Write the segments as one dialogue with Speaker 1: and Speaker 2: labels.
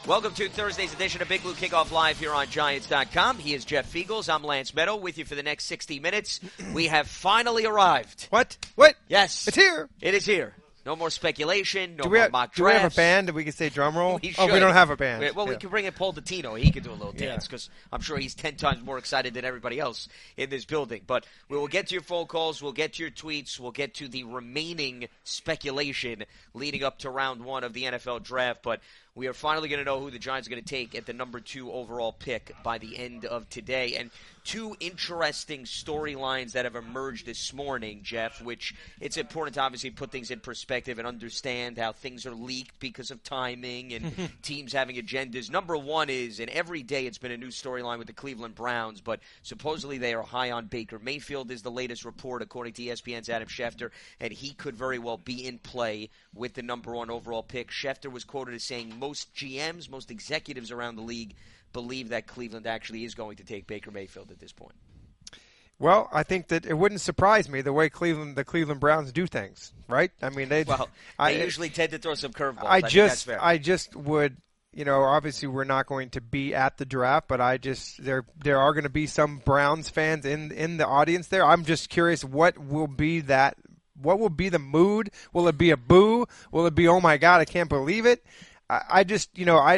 Speaker 1: Welcome to Thursday's edition of Big Blue Kickoff Live here on Giants.com. He is Jeff Feagles. I'm Lance Meadow with you for the next 60 minutes. We have finally arrived.
Speaker 2: What?
Speaker 1: Yes.
Speaker 2: It's here.
Speaker 1: It is here. No more speculation, no more mock drafts.
Speaker 2: Do we have a band that we can say drum roll?
Speaker 1: We
Speaker 2: we don't have a band.
Speaker 1: We can bring in Paul Dottino. He can do a little dance because I'm sure he's 10 times more excited than everybody else in this building. But we will get to your phone calls. We'll get to your tweets. We'll get to the remaining speculation leading up to round one of the NFL draft. But we are finally going to know who the Giants are going to take at the number 2 overall pick by the end of today. And two interesting storylines that have emerged this morning, Jeff, which it's important to obviously put things in perspective and understand how things are leaked because of timing and teams having agendas. Number one is, and every day it's been a new storyline with the Cleveland Browns, but supposedly they are high on Baker Mayfield is the latest report according to ESPN's Adam Schefter, and he could very well be in play with the number 1 overall pick. Schefter was quoted as saying most GMs, most executives around the league believe that Cleveland actually is going to take Baker Mayfield at this point.
Speaker 2: Well, I think that it wouldn't surprise me the way the Cleveland Browns do things, right? I mean, they
Speaker 1: usually tend to throw some curveballs.
Speaker 2: I just would, obviously we're not going to be at the draft, but there are going to be some Browns fans in the audience there. I'm just curious what will be the mood? Will it be a boo? Will it be, oh my God, I can't believe it? I don't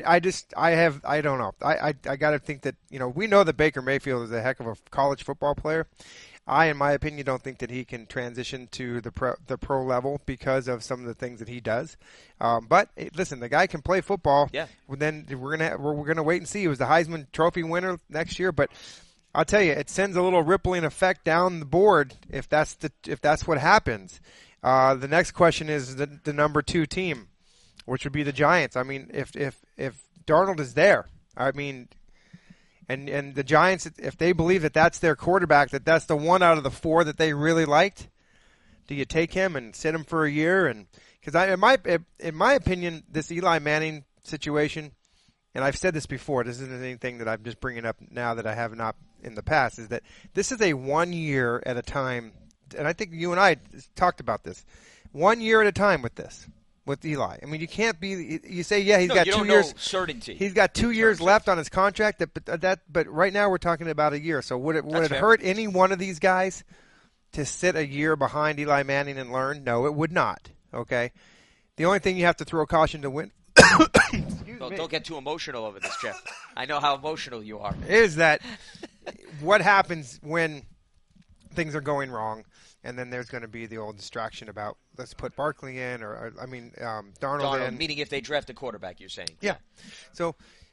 Speaker 2: know. I got to think that, we know that Baker Mayfield is a heck of a college football player. In my opinion, don't think that he can transition to the pro level because of some of the things that he does. But listen, the guy can play football.
Speaker 1: Yeah.
Speaker 2: Then we're gonna wait and see. He was the Heisman Trophy winner next year, but I'll tell you, it sends a little rippling effect down the board if that's what happens. The next question is the number 2 team, which would be the Giants. I mean, if Darnold is there, I mean, and the Giants, if they believe that that's their quarterback, that's the one out of the 4 that they really liked, do you take him and sit him for a year? And because in my opinion, this Eli Manning situation, and I've said this before, this isn't anything that I'm just bringing up now that I have not in the past, is that this is a 1 year at a time, and I think you and I talked about this, 1 year at a time with this. With Eli, I mean, you can't be. You say, yeah, he's got 2 years
Speaker 1: certainty.
Speaker 2: He's got 2 years left on his contract. But right now we're talking about a year. So would it hurt any one of these guys to sit a year behind Eli Manning and learn? No, it would not. Okay. The only thing you have to throw caution to win.
Speaker 1: Don't get too emotional over this, Jeff. I know how emotional you are.
Speaker 2: Is that what happens when things are going wrong? And then there's going to be the old distraction about let's put Barkley in, Darnold in.
Speaker 1: Meaning if they draft a quarterback, you're saying.
Speaker 2: Yeah. So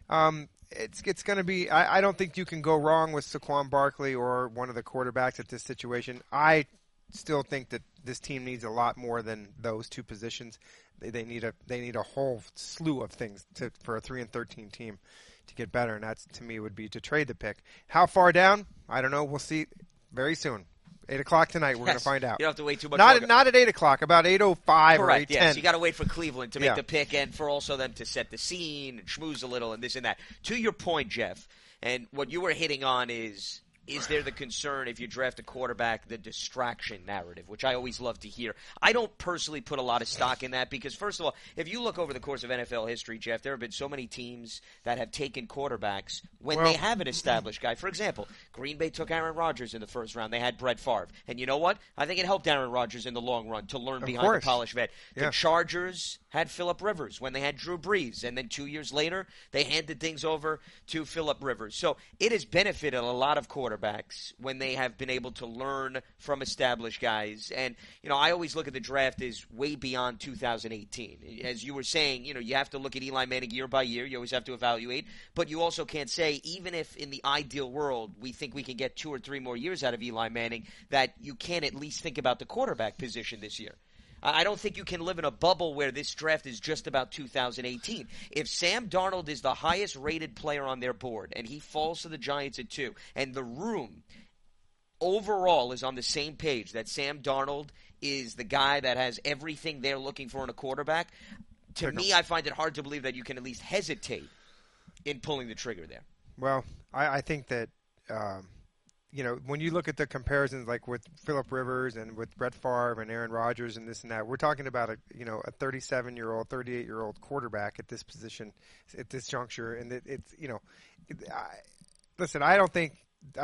Speaker 2: it's going to be. I don't think you can go wrong with Saquon Barkley or one of the quarterbacks at this situation. I still think that this team needs a lot more than those 2 positions. They need a whole slew of things for a 3-13 team to get better, and that's to me would be to trade the pick. How far down? I don't know. We'll see very soon. 8 o'clock tonight, we're going to find out.
Speaker 1: You don't have to wait too much
Speaker 2: longer. Not at 8 o'clock, about 8:05 or 8:10.
Speaker 1: Yes, you got to wait for Cleveland to make the pick and for also them to set the scene and schmooze a little and this and that. To your point, Jeff, and what you were hitting on is there the concern if you draft a quarterback, the distraction narrative, which I always love to hear. I don't personally put a lot of stock in that because, first of all, if you look over the course of NFL history, Jeff, there have been so many teams that have taken quarterbacks when they have an established guy. For example, Green Bay took Aaron Rodgers in the first round. They had Brett Favre. And you know what? I think it helped Aaron Rodgers in the long run to learn behind the polished vet. Yeah. The Chargers had Phillip Rivers when they had Drew Brees. And then 2 years later, they handed things over to Phillip Rivers. So it has benefited a lot of quarterbacks when they have been able to learn from established guys. And, I always look at the draft as way beyond 2018. As you were saying, you have to look at Eli Manning year by year. You always have to evaluate. But you also can't say, even if in the ideal world we think we can get 2 or 3 more years out of Eli Manning, that you can't at least think about the quarterback position this year. I don't think you can live in a bubble where this draft is just about 2018. If Sam Darnold is the highest rated player on their board and he falls to the Giants at 2, and the room overall is on the same page that Sam Darnold is the guy that has everything they're looking for in a quarterback, to me I find it hard to believe that you can at least hesitate in pulling the trigger there.
Speaker 2: Well, I think that when you look at the comparisons, like with Phillip Rivers and with Brett Favre and Aaron Rodgers and this and that, we're talking about a 37-year-old, 38-year-old quarterback at this position, at this juncture, and listen, I don't think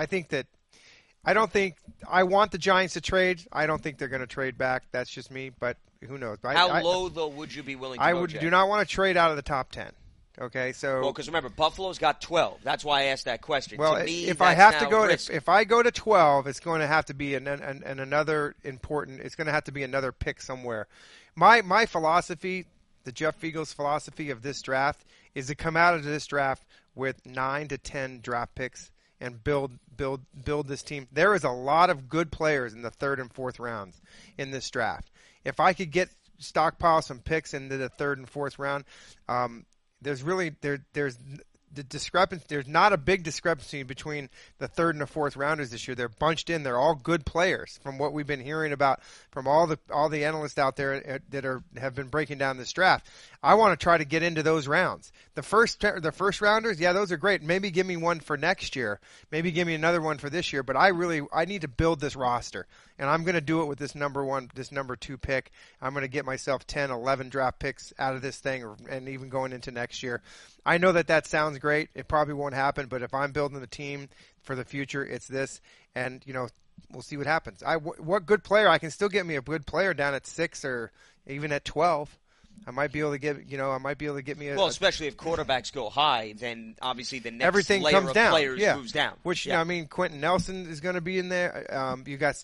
Speaker 2: I want the Giants to trade. I don't think they're going to trade back. That's just me, but who knows?
Speaker 1: How low though would you be willing to go, Jeff?
Speaker 2: do not want to trade out of the top 10. Okay, so
Speaker 1: because remember, Buffalo's got 12. That's why I asked that question.
Speaker 2: Well,
Speaker 1: to me,
Speaker 2: if I have to go, if I go to 12, it's going to have to be another important. It's going to have to be another pick somewhere. My philosophy, the Jeff Fiegel's philosophy of this draft, is to come out of this draft with 9 to 10 draft picks and build this team. There is a lot of good players in the 3rd and 4th rounds in this draft. If I could stockpile some picks into the 3rd and 4th round. There's the discrepancy. There's not a big discrepancy between the 3rd and the 4th rounders this year. They're bunched in. They're all good players from what we've been hearing about from all the analysts out there that have been breaking down this draft. I want to try to get into those rounds. The first rounders, yeah, those are great. Maybe give me one for next year. Maybe give me another one for this year. But I need to build this roster, and I'm going to do it with this number 2 pick. I'm going to get myself 10, 11 draft picks out of this thing, and even going into next year. I know that sounds great. It probably won't happen, but if I'm building the team for the future, it's this. And, we'll see what happens. What good player? I can still get me a good player down at 6 or even at 12. I might be able to get me a.
Speaker 1: Well, especially if quarterbacks go high, then obvely the next
Speaker 2: everything
Speaker 1: layer
Speaker 2: comes
Speaker 1: of
Speaker 2: down.
Speaker 1: players moves down.
Speaker 2: Which Quentin Nelson is going to be in there. You got.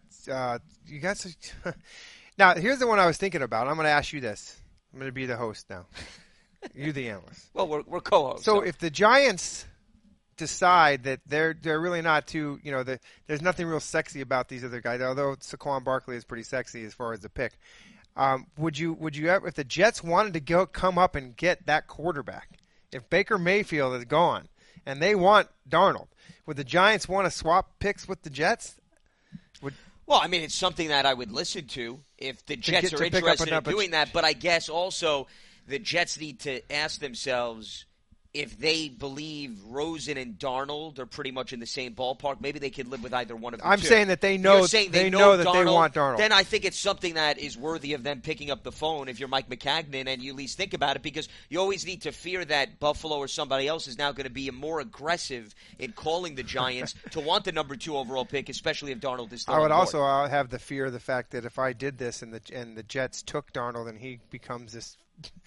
Speaker 2: Now, here's the one I was thinking about. I'm going to ask you this. I'm going to be the host now. You the analyst.
Speaker 1: Well, we're co-hosts.
Speaker 2: So if the Giants decide that they're really not too, there's nothing real sexy about these other guys, although Saquon Barkley is pretty sexy as far as the pick. Would you ever, if the Jets wanted to come up and get that quarterback, if Baker Mayfield is gone and they want Darnold, would the Giants want to swap picks with the Jets?
Speaker 1: Well, I mean, it's something that I would listen to if the Jets are interested in doing that. But I guess also the Jets need to ask themselves if they believe Rosen and Darnold are pretty much in the same ballpark. Maybe they could live with either one of them.
Speaker 2: I'm saying that they know that they want Darnold.
Speaker 1: Then I think it's something that is worthy of them picking up the phone if you're Mike Maccagnan and you at least think about it, because you always need to fear that Buffalo or somebody else is now going to be more aggressive in calling the Giants to want the number 2 overall pick, especially if Darnold is still on board.
Speaker 2: I would also have the fear of the fact that if I did this and the Jets took Darnold and he becomes this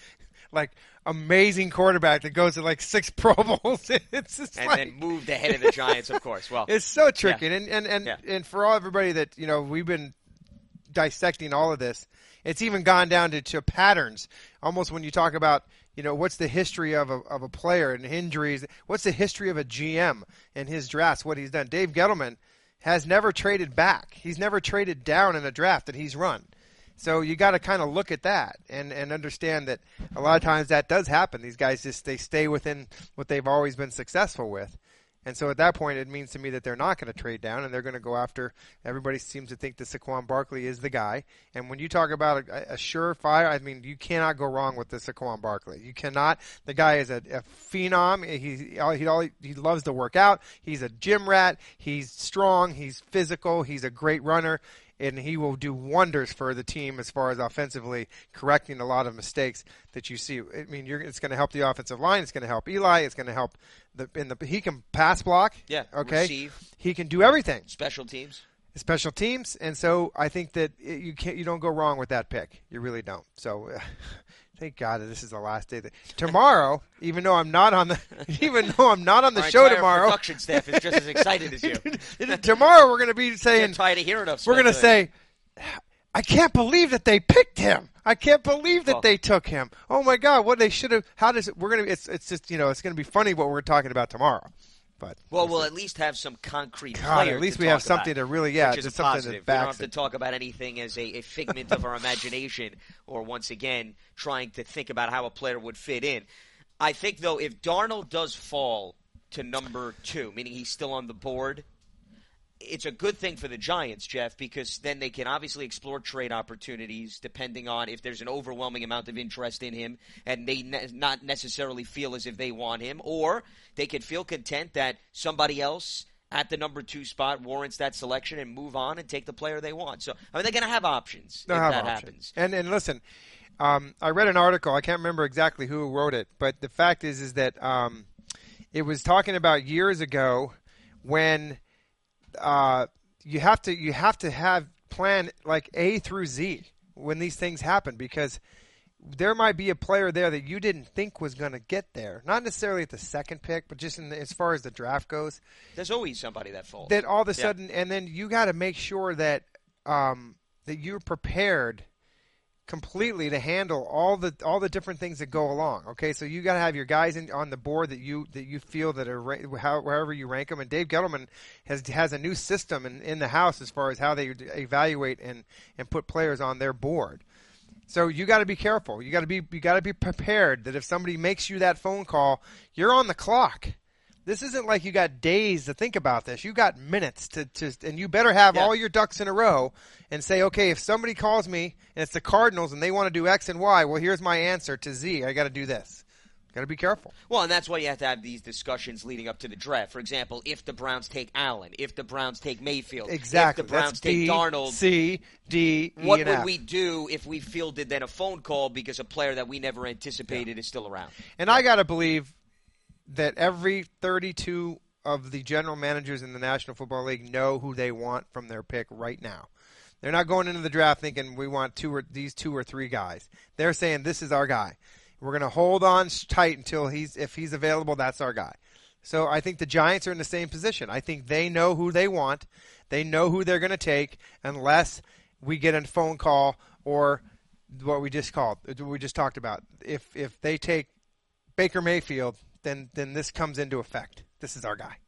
Speaker 2: amazing quarterback that goes to 6 Pro Bowls. It's just
Speaker 1: then moved ahead of the Giants, of course. Well,
Speaker 2: it's so tricky, and for all everybody that we've been dissecting all of this, it's even gone down to patterns. Almost when you talk about what's the history of a player and injuries, what's the history of a GM and his drafts, what he's done. Dave Gettleman has never traded back. He's never traded down in a draft that he's run. So you got to kind of look at that and understand that a lot of times that does happen. These guys they stay within what they've always been successful with. And so at that point, it means to me that they're not going to trade down and they're going to go after. Everybody seems to think that Saquon Barkley is the guy. And when you talk about a surefire, I mean, you cannot go wrong with the Saquon Barkley. You cannot. The guy is a phenom. He loves to work out. He's a gym rat. He's strong. He's physical. He's a great runner. And he will do wonders for the team as far as offensively correcting a lot of mistakes that you see. I mean, it's going to help the offensive line. It's going to help Eli. It's going to help he can pass block.
Speaker 1: Yeah.
Speaker 2: Okay.
Speaker 1: Receive.
Speaker 2: He can do everything.
Speaker 1: Special teams.
Speaker 2: And so I think that you don't go wrong with that pick. You really don't. So. Thank God that this is the last day. Tomorrow, even though I'm not on the show tomorrow,
Speaker 1: our production staff is just as excited as you.
Speaker 2: Tomorrow we're going to be saying,
Speaker 1: tired of hearing us.
Speaker 2: We're going to say, I can't believe that they picked him. I can't believe that they took him. Oh my God, what they should have. How does it? We're going to. It's just it's going to be funny what we're talking about tomorrow. But
Speaker 1: we'll at least have some concrete.
Speaker 2: At least we have something to really,
Speaker 1: which is
Speaker 2: something
Speaker 1: positive. We don't have to talk about anything as a figment of our imagination, or once again trying to think about how a player would fit in. I think though, if Darnold does fall to number 2, meaning he's still on the board, it's a good thing for the Giants, Jeff, because then they can obviously explore trade opportunities depending on if there's an overwhelming amount of interest in him and they not necessarily feel as if they want him, or they could feel content that somebody else at the number 2 spot warrants that selection and move on and take the player they want. So, I mean, they're going to have options if that happens.
Speaker 2: And listen, I read an article. I can't remember exactly who wrote it, but the fact is that it was talking about years ago when you have to have plan like A through Z when these things happen, because there might be a player there that you didn't think was going to get there. Not necessarily at the second pick, but just as far as the draft goes.
Speaker 1: There's always somebody that falls.
Speaker 2: That all of a sudden, and then you got to make sure that that you're prepared completely to handle all the different things that go along. Okay, so you got to have your guys on the board that you feel that are wherever you rank them. And Dave Gettleman has a new system in the house as far as how they evaluate and put players on their board. So you got to be careful. You got to be prepared that if somebody makes you that phone call, you're on the clock. This isn't like you got days to think about this. You got minutes and you better have all your ducks in a row and say, okay, if somebody calls me and it's the Cardinals and they want to do X and Y, well, here's my answer to Z. I got to do this. Got to be careful.
Speaker 1: Well, and that's why you have to have these discussions leading up to the draft. For example, if the Browns take Allen, if the Browns take Mayfield,
Speaker 2: exactly.
Speaker 1: If the Browns take Darnold,
Speaker 2: C, D, E,
Speaker 1: what
Speaker 2: and
Speaker 1: would
Speaker 2: F.
Speaker 1: we do if we fielded then a phone call because a player that we never anticipated is still around?
Speaker 2: And I got to believe that every 32 of the general managers in the National Football League know who they want from their pick right now. They're not going into the draft thinking we want these 2 or 3 guys. They're saying this is our guy. We're going to hold on tight until if he's available, that's our guy. So I think the Giants are in the same position. I think they know who they want. They know who they're going to take unless we get a phone call or what we just talked about. If they take Baker Mayfield, then this comes into effect. This is our guy.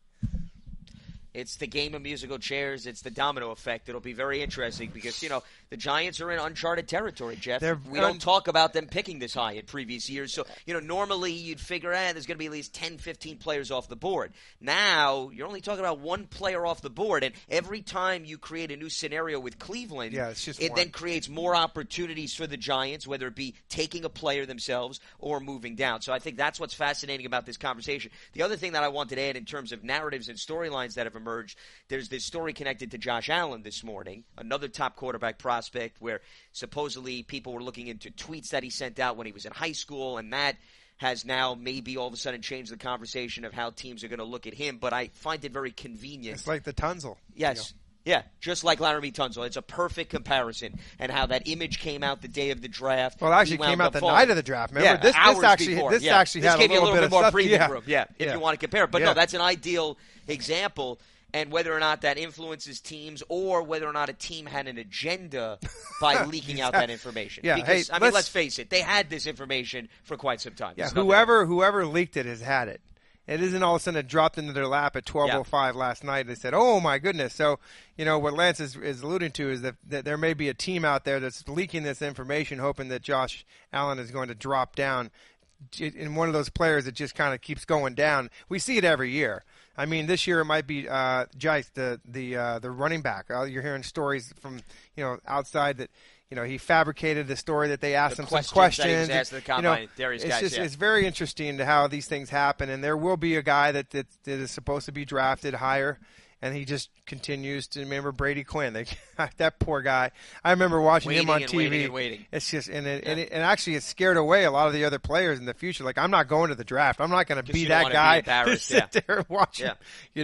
Speaker 1: It's the game of musical chairs. It's the domino effect. It'll be very interesting because, the Giants are in uncharted territory, Jeff. We don't talk about them picking this high in previous years. So, normally you'd figure, there's going to be at least 10, 15 players off the board. Now, you're only talking about 1 player off the board. And every time you create a new scenario with Cleveland, it then creates more opportunities for the Giants, whether it be taking a player themselves or moving down. So I think that's what's fascinating about this conversation. The other thing that I wanted to add in terms of narratives and storylines that have emerged, there's this story connected to Josh Allen this morning, another top quarterback prospect, where supposedly people were looking into tweets that he sent out when he was in high school, and that has now maybe all of a sudden changed the conversation of how teams are going to look at him. But I find it very convenient.
Speaker 2: It's like the Tunsil.
Speaker 1: Yes. Yeah, just like Laramie Tunsil. It's a perfect comparison, and how that image came out the day of the draft.
Speaker 2: Well, it actually came out the night of the draft. Remember, this actually had
Speaker 1: gave you a little bit more
Speaker 2: stuff.
Speaker 1: breathing room. Yeah, if you want to compare. But no, that's an ideal example. And whether or not that influences teams, or whether or not a team had an agenda by leaking out that information.
Speaker 2: Yeah,
Speaker 1: because, let's face it, they had this information for quite some time.
Speaker 2: Yeah, whoever leaked it has had it. It isn't all of a sudden it dropped into their lap at 12:05 last night. They said, "Oh my goodness!" So what Lance is alluding to is that there may be a team out there that's leaking this information, hoping that Josh Allen is going to drop down in one of those players that just kind of keeps going down. We see it every year. I mean, this year it might be Jice, the running back. You're hearing stories from outside that he fabricated the story that they asked him some questions.
Speaker 1: That he was asked at the combine,
Speaker 2: it's very interesting to how these things happen, and there will be a guy that is supposed to be drafted higher. And he just continues to remember Brady Quinn. That poor guy. I remember watching him on TV.
Speaker 1: Waiting.
Speaker 2: It's just and actually it scared away a lot of the other players in the future. Like, I'm not going to the draft. I'm not going to be that guy to sit there and watch him.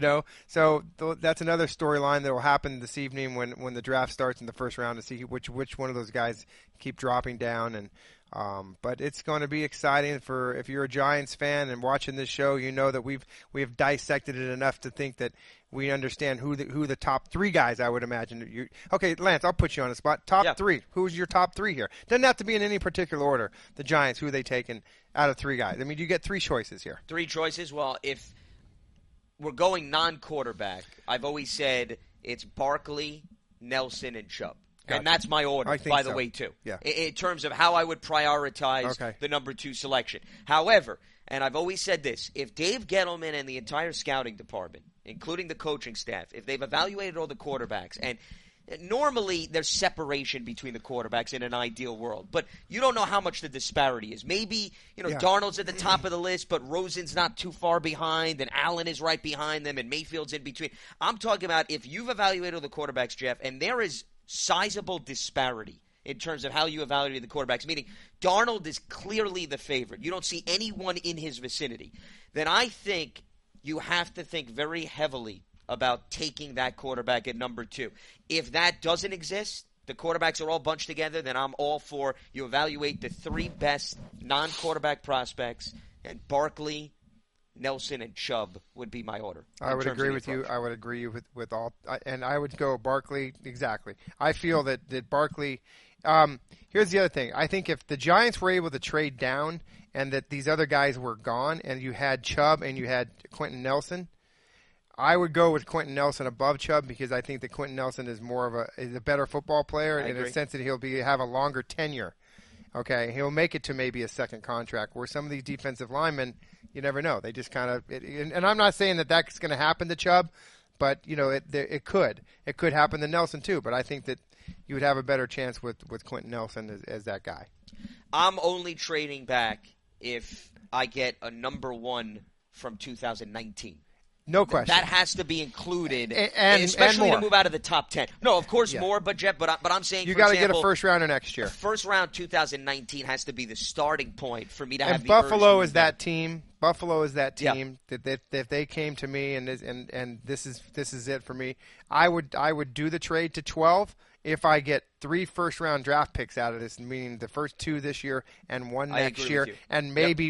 Speaker 2: So that's another storyline that will happen this evening when the draft starts in the first round, to see which one of those guys keep dropping down. And but it's going to be exciting if you're a Giants fan and watching this show. You know that we have dissected it enough to think that we understand who the top 3 guys, I would imagine. Okay, Lance, I'll put you on the spot. Top 3. Who's your top 3 here? Doesn't have to be in any particular order. The Giants, who are they taking out of 3 guys? I mean, you get 3 choices here.
Speaker 1: 3 choices? Well, if we're going non-quarterback, I've always said it's Barkley, Nelson, and Chubb.
Speaker 2: Gotcha.
Speaker 1: And that's my order, by the way, too.
Speaker 2: Yeah.
Speaker 1: In terms of how I would prioritize the number 2 selection. However, and I've always said this, if Dave Gettleman and the entire scouting department, including the coaching staff, if they've evaluated all the quarterbacks and normally there's separation between the quarterbacks in an ideal world, but you don't know how much the disparity is. Maybe, Darnold's at the top of the list, but Rosen's not too far behind, and Allen is right behind them, and Mayfield's in between. I'm talking about if you've evaluated the quarterbacks, Jeff, and there is sizable disparity in terms of how you evaluate the quarterbacks, meaning Darnold is clearly the favorite. You don't see anyone in his vicinity. Then I think you have to think very heavily about taking that quarterback at number 2. If that doesn't exist, the quarterbacks are all bunched together, then I'm all for you evaluate the 3 best non-quarterback prospects, and Barkley, Nelson, and Chubb would be my order.
Speaker 2: I would agree with you. I would agree with all, and I would go Barkley, exactly. I feel that Barkley, here's the other thing. I think if the Giants were able to trade down and that these other guys were gone and you had Chubb and you had Quentin Nelson, I would go with Quentin Nelson above Chubb because I think that Quentin Nelson is is a better football player in a sense that he'll have a longer tenure. Okay, he'll make it to maybe a second contract. Where some of these defensive linemen, you never know. They just kind of and I'm not saying that that's going to happen to Chubb, but it could happen to Nelson too. But I think that you would have a better chance with Quentin Nelson as that guy.
Speaker 1: I'm only trading back if I get a number 1 from 2019.
Speaker 2: No question.
Speaker 1: That has to be included,
Speaker 2: and
Speaker 1: especially
Speaker 2: more.
Speaker 1: to move out of the top 10. No, of course more, but Jeff, but I'm saying
Speaker 2: you got to get a first rounder next year.
Speaker 1: First round 2019 has to be the starting point for me to have.
Speaker 2: And Buffalo is that team. Buffalo is that team that if they came to me and this is it for me, I would do the trade to 12 if I get 3 first-round draft picks out of this, meaning the first 2 this year and 1 next year, and maybe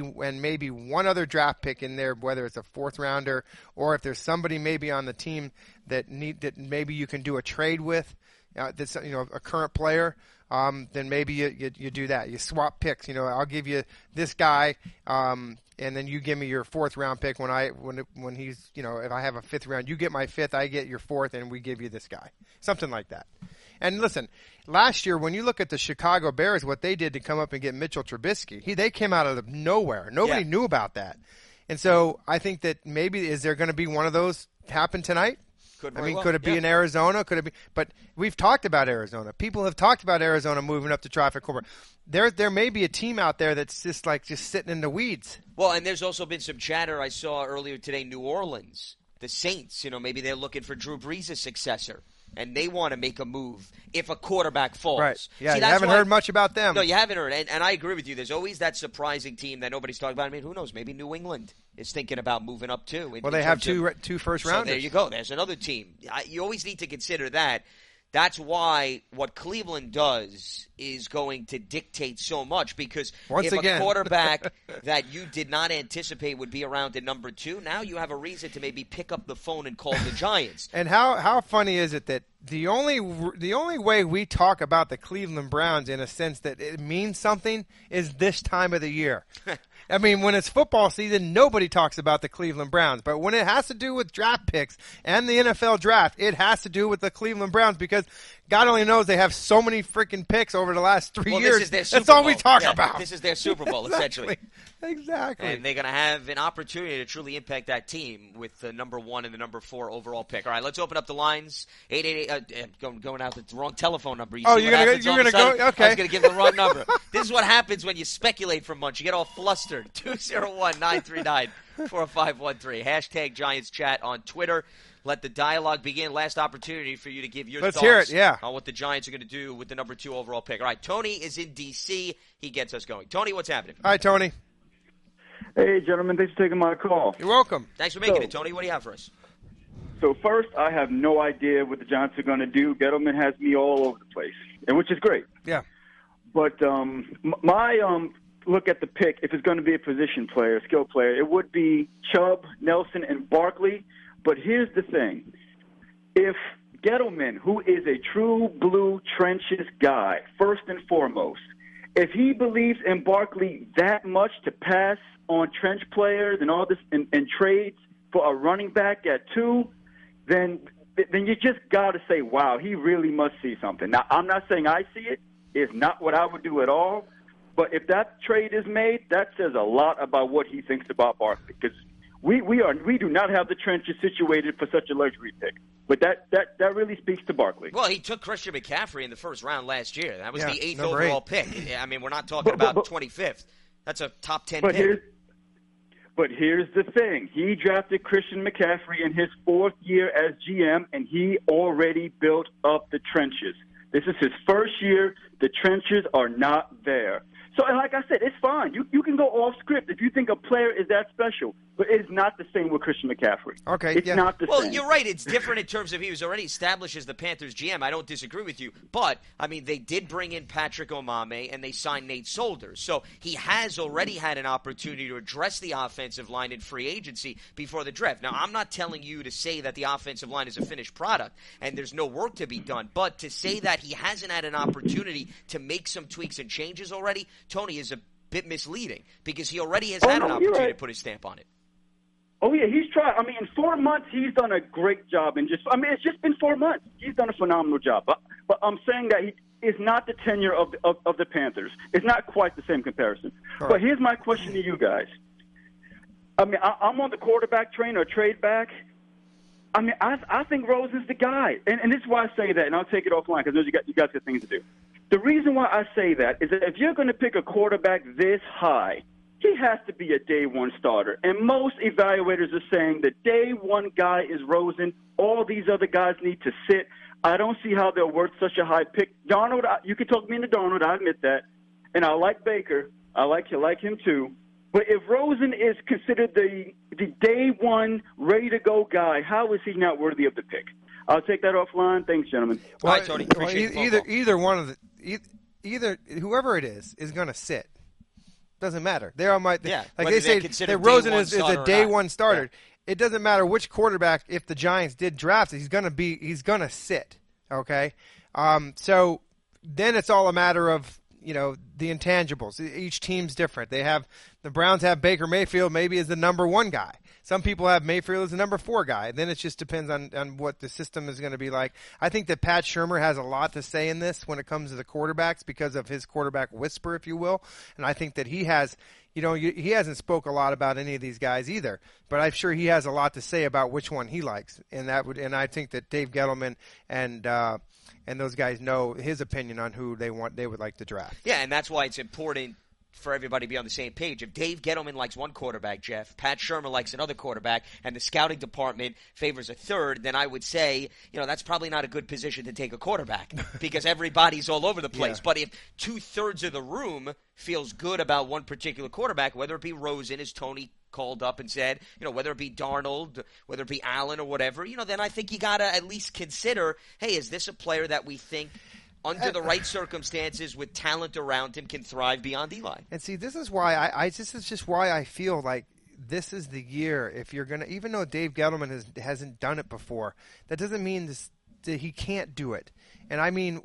Speaker 2: one other draft pick in there, whether it's a 4th rounder or if there's somebody maybe on the team that maybe you can do a trade with, that's a current player. Then maybe you do that. You swap picks. I'll give you this guy, and then you give me your 4th round pick when he's if I have a 5th round, you get my 5th, I get your 4th, and we give you this guy, something like that. And listen, last year when you look at the Chicago Bears, what they did to come up and get Mitchell Trubisky, they came out of nowhere. Nobody knew about that, and so I think that maybe is there going to be one of those happen tonight? Could it be in Arizona? Could it be? But we've talked about Arizona. People have talked about Arizona moving up to Traffic Corporate. There may be a team out there that's just sitting in the weeds.
Speaker 1: Well, and there's also been some chatter I saw earlier today. New Orleans, the Saints. maybe they're looking for Drew Brees' successor, and they want to make a move if a quarterback falls.
Speaker 2: Right. Yeah, you haven't heard much about them.
Speaker 1: No, you haven't heard. And I agree with you. There's always that surprising team that nobody's talking about. I mean, who knows? Maybe New England is thinking about moving up too.
Speaker 2: Well, they have two first rounders.
Speaker 1: So there you go. There's another team. You always need to consider that. That's why what Cleveland does is going to dictate so much because a quarterback that you did not anticipate would be around at number 2, now you have a reason to maybe pick up the phone and call the Giants.
Speaker 2: And how funny is it that the only way we talk about the Cleveland Browns in a sense that it means something is this time of the year. I mean, when it's football season, nobody talks about the Cleveland Browns. But when it has to do with draft picks and the NFL draft, it has to do with the Cleveland Browns because God only knows they have so many freaking picks over the last 3 years.
Speaker 1: This is their Super
Speaker 2: That's all
Speaker 1: Bowl.
Speaker 2: we talk about.
Speaker 1: This is their Super Bowl, essentially.
Speaker 2: Exactly.
Speaker 1: And they're going to have an opportunity to truly impact that team with the number 1 and the number 4 overall pick. All right, let's open up the lines. 888, going out the wrong telephone number.
Speaker 2: You're going to go? Okay.
Speaker 1: I was going to give the wrong number. This is what happens when you speculate for months. You get all flustered. 201-939-4513. Hashtag Giants Chat on Twitter. Let the dialogue begin. Last opportunity for you to give your thoughts on what the Giants are going to do with the number 2 overall pick. All right, Tony is in D.C. He gets us going. Tony, what's happening?
Speaker 2: Hi, Tony.
Speaker 3: Hey, gentlemen. Thanks for taking my call.
Speaker 2: You're welcome.
Speaker 1: Thanks for making it, Tony. What do you have for us?
Speaker 3: So first, I have no idea what the Giants are going to do. Gettleman has me all over the place, and which is great.
Speaker 2: Yeah.
Speaker 3: But my look at the pick, if it's going to be a position player, skill player, it would be Chubb, Nelson, and Barkley. But here's the thing. If Gettleman, who is a true blue trenches guy, first and foremost, if he believes in Barkley that much to pass on trench players and all this and trades for a running back at 2, then you just got to say, wow, he really must see something. Now, I'm not saying I see it. It's not what I would do at all. But if that trade is made, that says a lot about what he thinks about Barkley because we do not have the trenches situated for such a luxury pick. But that really speaks to Barkley.
Speaker 1: Well, he took Christian McCaffrey in the first round last year. That was the 8th
Speaker 2: number
Speaker 1: overall
Speaker 2: 8.
Speaker 1: pick. I mean, we're not talking about 25th. That's a top 10 pick.
Speaker 3: But here's the thing. He drafted Christian McCaffrey in his 4th year as GM, and he already built up the trenches. This is his first year. The trenches are not there. So, and like I said, it's fine. You can go off script if you think a player is that special, but it's not the same with Christian McCaffrey.
Speaker 2: Okay,
Speaker 3: it's not the same.
Speaker 1: Well, you're right. It's different in terms of he was already established as the Panthers GM. I don't disagree with you. But, I mean, they did bring in Patrick Omameh, and they signed Nate Solder. So he has already had an opportunity to address the offensive line in free agency before the draft. Now, I'm not telling you to say that the offensive line is a finished product and there's no work to be done. But to say that he hasn't had an opportunity to make some tweaks and changes already, Tony, is a bit misleading because he already has had an opportunity to put his stamp on it.
Speaker 3: Oh, yeah, he's tried. I mean, in 4 months, he's done a great job. It's just been 4 months. He's done a phenomenal job. But I'm saying that it's not the tenure of the Panthers. It's not quite the same comparison. Right. But here's my question to you guys. I mean, I'm on the quarterback train or trade back. I mean, I think Rosen's the guy. And this is why I say that, and I'll take it offline because you guys got things to do. The reason why I say that is that if you're going to pick a quarterback this high, he has to be a day one starter. And most evaluators are saying the day one guy is Rosen. All these other guys need to sit. I don't see how they're worth such a high pick. Darnold, you can talk me into Darnold. I admit that. And I like Baker. I like him too. But if Rosen is considered the day one, ready to go guy, how is he not worthy of the pick? I'll take that offline. Thanks, gentlemen.
Speaker 1: Well, all right, Tony.
Speaker 2: Either one of the whoever it is going to sit. Doesn't matter. They all might.
Speaker 1: Yeah,
Speaker 2: like they say that Rosen is a day one starter. Yeah. It doesn't matter which quarterback. If the Giants did draft, he's going to sit. Okay. So then it's all a matter of the intangibles. Each team's different. The Browns have Baker Mayfield maybe as the number 1 guy. Some people have Mayfield as the number 4 guy. Then it just depends on what the system is going to be like. I think that Pat Shurmur has a lot to say in this when it comes to the quarterbacks because of his quarterback whisper, if you will. And I think that he has, he hasn't spoke a lot about any of these guys either. But I'm sure he has a lot to say about which one he likes. And I think that Dave Gettleman and those guys know his opinion on who they would like to draft.
Speaker 1: Yeah, and that's why it's important for everybody to be on the same page. If Dave Gettleman likes one quarterback, Jeff, Pat Shurmur likes another quarterback, and the scouting department favors a third, then I would say, that's probably not a good position to take a quarterback because everybody's all over the place. Yeah. But if 2/3 of the room feels good about one particular quarterback, whether it be Rosen, as Tony called up and said, whether it be Darnold, whether it be Allen or whatever, then I think you got to at least consider, hey, is this a player that we think under the right circumstances with talent around him can thrive beyond Eli?
Speaker 2: And see, this is why this is just why I feel like this is the year. If you're going to, even though Dave Gettleman hasn't done it before, that doesn't mean that he can't do it. And I mean,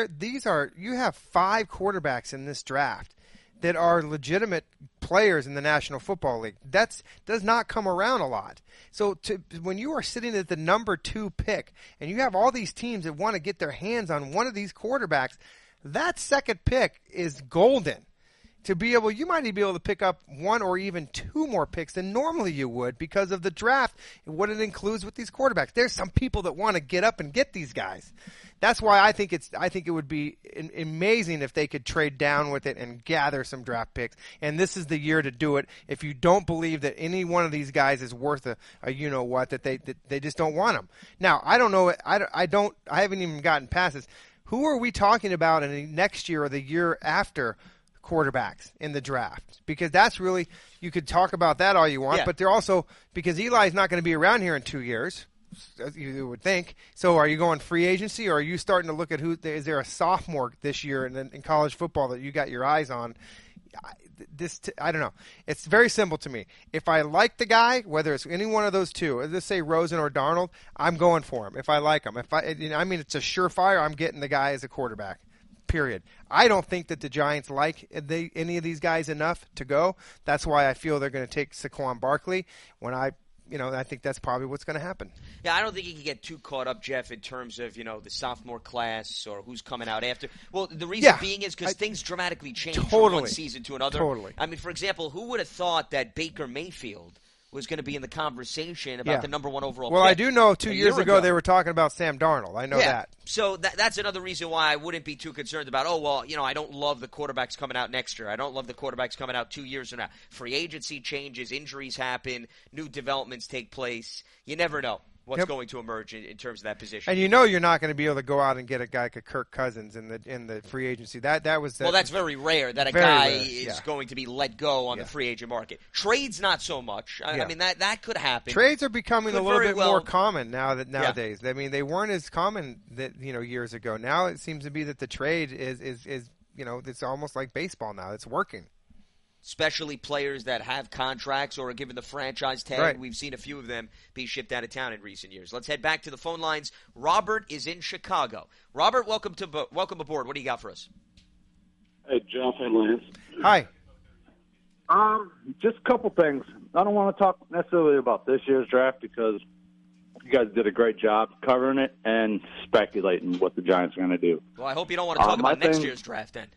Speaker 2: you have 5 quarterbacks in this draft that are legitimate players in the National Football League. That does not come around a lot. So when you are sitting at the number 2 pick and you have all these teams that want to get their hands on one of these quarterbacks, that second pick is golden. You might even be able to pick up 1 or even 2 more picks than normally you would because of the draft and what it includes with these quarterbacks. There's some people that want to get up and get these guys. That's why I think it would be amazing if they could trade down with it and gather some draft picks. And this is the year to do it. If you don't believe that any one of these guys is worth a that they just don't want them. Now, I don't know. I haven't even gotten past this. Who are we talking about in the next year or the year after quarterbacks in the draft? Because that's really, you could talk about that all you want, but they're also, because Eli's not going to be around here in 2 years, you would think. So are you going free agency, or are you starting to look at is there a sophomore this year in college football that you got your eyes on? I don't know. It's very simple to me. If I like the guy, whether it's any one of those two, let's say Rosen or Darnold, I'm going for him if I like him. It's a surefire. I'm getting the guy as a quarterback. Period. I don't think that the Giants like any of these guys enough to go. That's why I feel they're going to take Saquon Barkley. I think that's probably what's going to happen.
Speaker 1: Yeah, I don't think you can get too caught up, Jeff, in terms of, the sophomore class or who's coming out after. Well, the reason being is because things dramatically change from one season to another.
Speaker 2: Totally.
Speaker 1: I mean, for example, who would have thought that Baker Mayfield was going to be in the conversation about the number one overall
Speaker 2: Well,
Speaker 1: pick.
Speaker 2: I do know 2 years ago they were talking about Sam Darnold. I know that.
Speaker 1: So that's another reason why I wouldn't be too concerned about, I don't love the quarterbacks coming out next year. I don't love the quarterbacks coming out 2 years from now. Free agency changes, injuries happen, new developments take place. You never know what's going to emerge in terms of that position.
Speaker 2: And you're not going to be able to go out and get a guy like Kirk Cousins in the free agency.
Speaker 1: That's very rare that a guy is going to be let go on the free agent market. Trades, not so much. I mean, that could happen.
Speaker 2: Trades are becoming a little bit more common nowadays. I mean, they weren't as common years ago. Now it seems to be that the trade is it's almost like baseball now. It's working.
Speaker 1: Especially players that have contracts or are given the franchise tag.
Speaker 2: Right.
Speaker 1: We've seen a few of them be shipped out of town in recent years. Let's head back to the phone lines. Robert is in Chicago. Robert, welcome aboard. What do you got for us?
Speaker 4: Hey, Jeff. Hey, Lance.
Speaker 2: Hi.
Speaker 4: Just a couple things. I don't want to talk necessarily about this year's draft because you guys did a great job covering it and speculating what the Giants are going to do.
Speaker 1: Well, I hope you don't want to talk about next year's draft then.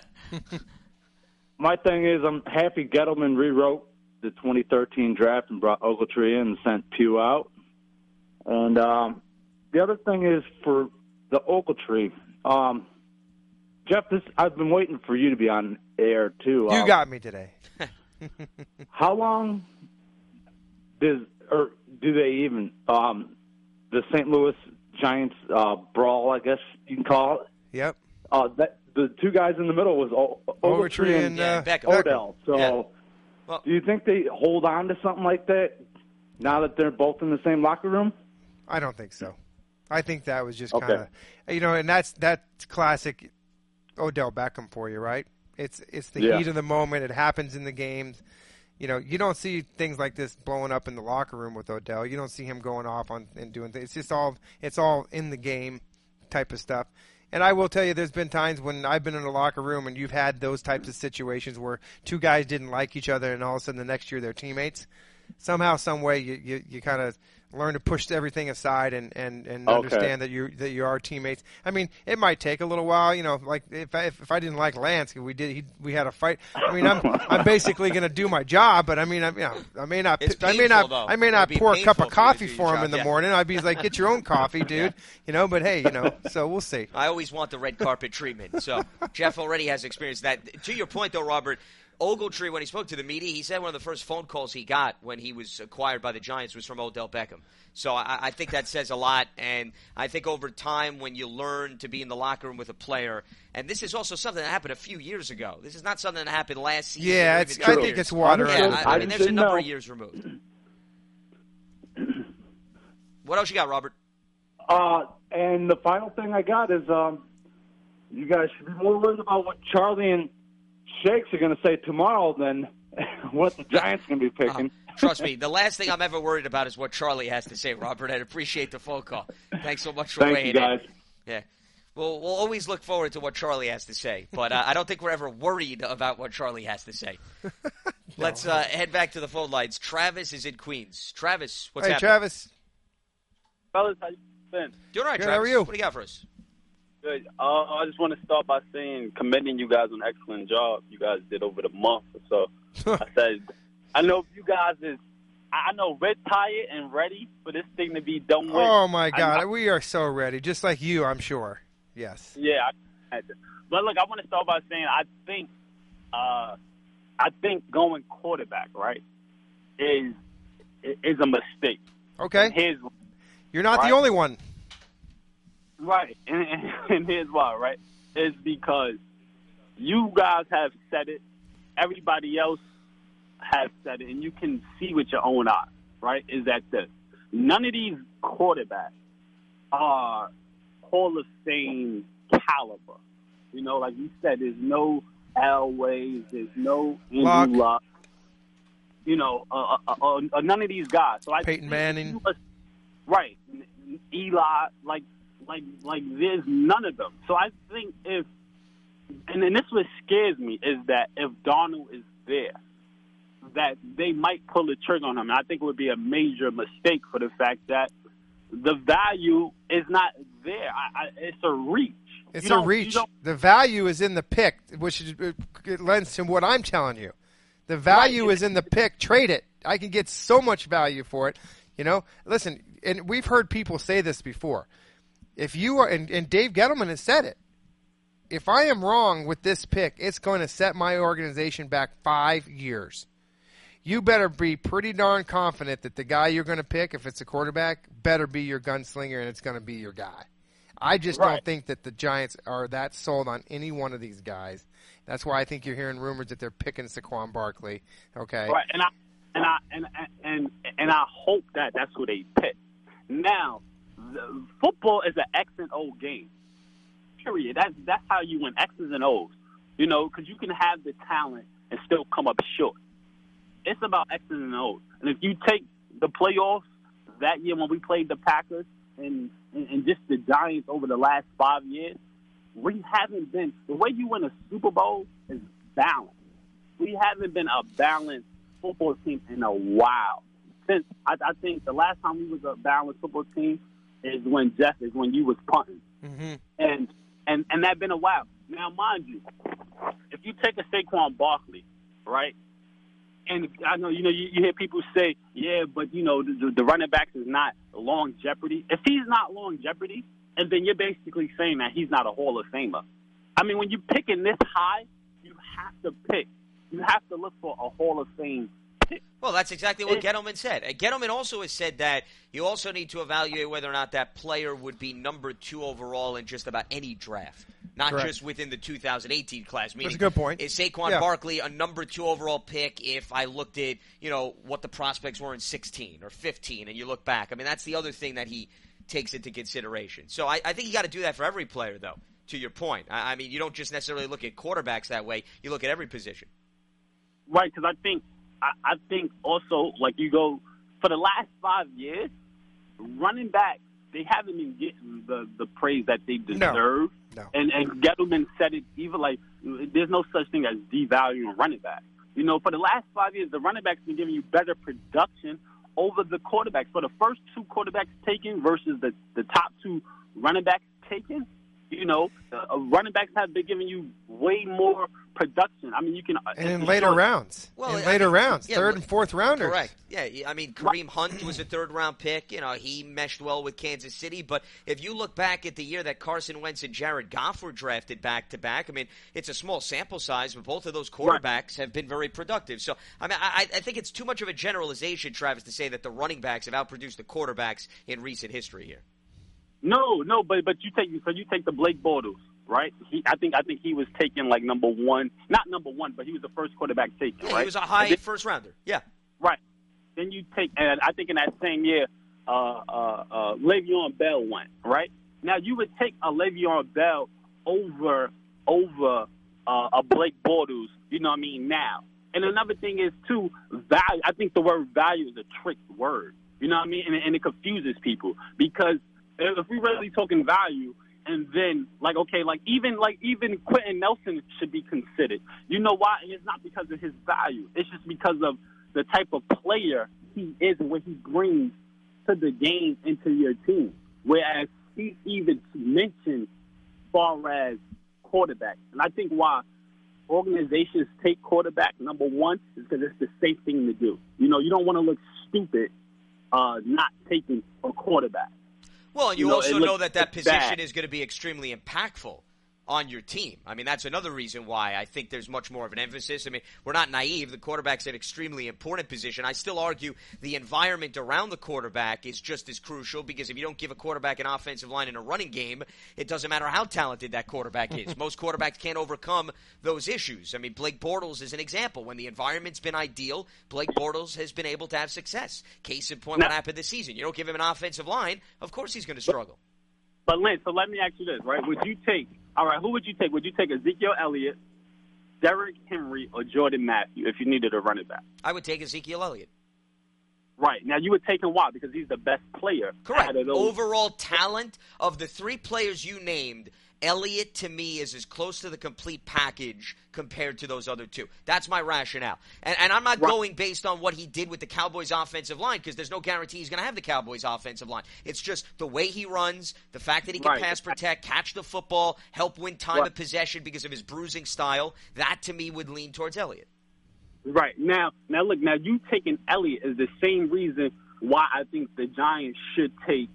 Speaker 4: My thing is I'm happy Gettleman rewrote the 2013 draft and brought Ogletree in and sent Pugh out. And the other thing is for the Ogletree, Jeff, I've been waiting for you to be on air too.
Speaker 2: You got me today.
Speaker 4: How long do they even the St. Louis Giants brawl, I guess you can call it?
Speaker 2: Yep.
Speaker 4: The two guys in the middle was Ogletree and
Speaker 1: Beckham.
Speaker 4: Odell. So do you think they hold on to something like that now that they're both in the same locker room?
Speaker 2: I don't think so. I think that was just kind of, and that's classic Odell Beckham for you, right? It's the heat of the moment. It happens in the games. You don't see things like this blowing up in the locker room with Odell. You don't see him going off and doing things. It's all in the game type of stuff. And I will tell you, there's been times when I've been in a locker room and you've had those types of situations where two guys didn't like each other and all of a sudden the next year they're teammates. Somehow, some way, you kind of learn to push everything aside and understand that you are teammates. I mean, it might take a little while. Like if I didn't like Lance, we had a fight. I mean, I'm basically going to do my job, but I mean, I may not pour a cup of coffee for him in the morning. I'd be like, get your own coffee, dude. But hey, so we'll see.
Speaker 1: I always want the red carpet treatment. So Jeff already has experienced that. To your point, though, Robert. Ogletree, when he spoke to the media, he said one of the first phone calls he got when he was acquired by the Giants was from Odell Beckham. So I think that says a lot, and I think over time when you learn to be in the locker room with a player, and this is also something that happened a few years ago. This is not something that happened last season.
Speaker 2: Yeah, I think it's water.
Speaker 1: Yeah, I mean, there's a number of years removed. What else you got, Robert?
Speaker 4: And the final thing I got is you guys should be more worried about what Charlie and Shakes are going to say tomorrow than what the Giants are going to be picking.
Speaker 1: Trust me, the last thing I'm ever worried about is what Charlie has to say, Robert. I'd appreciate the phone call. Thanks so much for weighing in.
Speaker 4: Thank you, guys.
Speaker 1: Yeah. We'll always look forward to what Charlie has to say, but I don't think we're ever worried about what Charlie has to say. Let's head back to the phone lines. Travis is in Queens. Travis, what's happening?
Speaker 2: Hey, Travis.
Speaker 5: Fellas, how you been?
Speaker 1: Doing all right,
Speaker 2: Good,
Speaker 1: Travis.
Speaker 2: how are you?
Speaker 1: What do you got for us?
Speaker 5: Good. I just want to start by commending you guys on an excellent job you guys did over the month or so. I know you guys red tired and ready for this thing to be done with.
Speaker 2: Oh, my God. We are so ready, just like you, I'm sure. Yes.
Speaker 5: Yeah. But, look, I want to start by saying I think going quarterback, right, is a mistake.
Speaker 2: Okay. You're not the only one.
Speaker 5: Right, and here's why, right? It's because you guys have said it, everybody else has said it, and you can see with your own eyes, right, is that none of these quarterbacks are Hall of Fame caliber. Like you said, there's no Elways, there's no Andrew Luck, none of these guys. So
Speaker 2: Peyton Manning.
Speaker 5: Right, Eli, like there's none of them. So I think and this what scares me is that if Darnold is there, that they might pull the trigger on him. And I think it would be a major mistake for the fact that the value is not there. It's a reach.
Speaker 2: It's a reach. The value is in the pick, which lends to what I'm telling you. The value is in the pick. Trade it. I can get so much value for it. Listen, and we've heard people say this before. If you are, and Dave Gettleman has said it, if I am wrong with this pick, it's going to set my organization back 5 years. You better be pretty darn confident that the guy you're going to pick, if it's a quarterback, better be your gunslinger and it's going to be your guy. I just don't think that the Giants are that sold on any one of these guys. That's why I think you're hearing rumors that they're picking Saquon Barkley. Okay.
Speaker 5: Right, and I hope that that's who they pick. Now, football is an X and O game. Period. That's how you win, X's and O's. Because you can have the talent and still come up short. It's about X's and O's. And if you take the playoffs that year when we played the Packers and just the Giants over the last 5 years, we haven't been – the way you win a Super Bowl is balanced. We haven't been a balanced football team in a while. Since I think the last time we was a balanced football team is when you was punting.
Speaker 2: Mm-hmm.
Speaker 5: And that's been a while. Now, mind you, if you take a Saquon Barkley, right, and I know, you hear people say, yeah, but, the running backs is not long jeopardy. If he's not long jeopardy, and then you're basically saying that he's not a Hall of Famer. I mean, when you're picking this high, you have to pick. You have to look for a Hall of Fame pick.
Speaker 1: Well, that's exactly what Gettleman said. Gettleman also has said that you also need to evaluate whether or not that player would be number 2 overall in just about any draft, not
Speaker 2: Correct.
Speaker 1: Just within the 2018 class. Meaning,
Speaker 2: that's a good point.
Speaker 1: Is Saquon Barkley a number 2 overall pick if I looked at, what the prospects were in 16 or 15 and you look back? I mean, that's the other thing that he takes into consideration. So I think you got to do that for every player, though, to your point. I mean, you don't just necessarily look at quarterbacks that way. You look at every position.
Speaker 5: Right, because I think also, like you go, for the last 5 years, running back, they haven't been getting the praise that they deserve.
Speaker 2: No.
Speaker 5: And Gettleman said it, even like, there's no such thing as devaluing a running back. For the last 5 years, the running back's been giving you better production over the quarterbacks. For the first 2 quarterbacks taken versus the top 2 running backs taken, running backs have been giving you way more production. I mean, you can
Speaker 2: and in later rounds.
Speaker 1: Well,
Speaker 2: rounds, 3rd and 4th rounders.
Speaker 1: Correct. Yeah, I mean, Kareem Hunt was a 3rd-round pick. He meshed well with Kansas City. But if you look back at the year that Carson Wentz and Jared Goff were drafted back-to-back, I mean, it's a small sample size, but both of those quarterbacks have been very productive. So, I mean, I think it's too much of a generalization, Travis, to say that the running backs have outproduced the quarterbacks in recent history here.
Speaker 5: No, but you take the Blake Bortles, right? I think he was taken like number 1, not number 1, but he was the first quarterback taken, right?
Speaker 1: He was a high first rounder. Yeah.
Speaker 5: Right. Then you take, and I think in that same year, Le'Veon Bell went, right? Now you would take a Le'Veon Bell over a Blake Bortles, now. And another thing is too, value. I think the word value is a trick word, and it confuses people because if we're really talking value, and then even Quentin Nelson should be considered. You know why? And it's not because of his value. It's just because of the type of player he is and what he brings to the game and to your team. Whereas he even mentioned as far as quarterback. And I think why organizations take quarterback, number 1, is because it's the safe thing to do. You don't want to look stupid not taking a quarterback.
Speaker 1: Well, and you also know that position is going to be extremely impactful on your team. I mean, that's another reason why I think there's much more of an emphasis. I mean, we're not naive. The quarterback's an extremely important position. I still argue the environment around the quarterback is just as crucial because if you don't give a quarterback an offensive line in a running game, it doesn't matter how talented that quarterback is. Most quarterbacks can't overcome those issues. I mean, Blake Bortles is an example. When the environment's been ideal, Blake Bortles has been able to have success. Case in point, what happened this season. You don't give him an offensive line, of course he's going to struggle.
Speaker 5: But, Lynn, so let me ask you this, right? Who would you take? Would you take Ezekiel Elliott, Derrick Henry, or Jordan Matthew if you needed a running back?
Speaker 1: I would take Ezekiel Elliott.
Speaker 5: Right. Now, you would take him why? Because he's the best player.
Speaker 1: Correct. Overall talent of the 3 players you named, Elliott, to me, is as close to the complete package compared to those other 2. That's my rationale. And I'm not going based on what he did with the Cowboys' offensive line because there's no guarantee he's going to have the Cowboys' offensive line. It's just the way he runs, the fact that he can pass protect, catch the football, help win time of possession because of his bruising style. That, to me, would lean towards Elliott.
Speaker 5: Right. Now look, you taking Elliott is the same reason why I think the Giants should take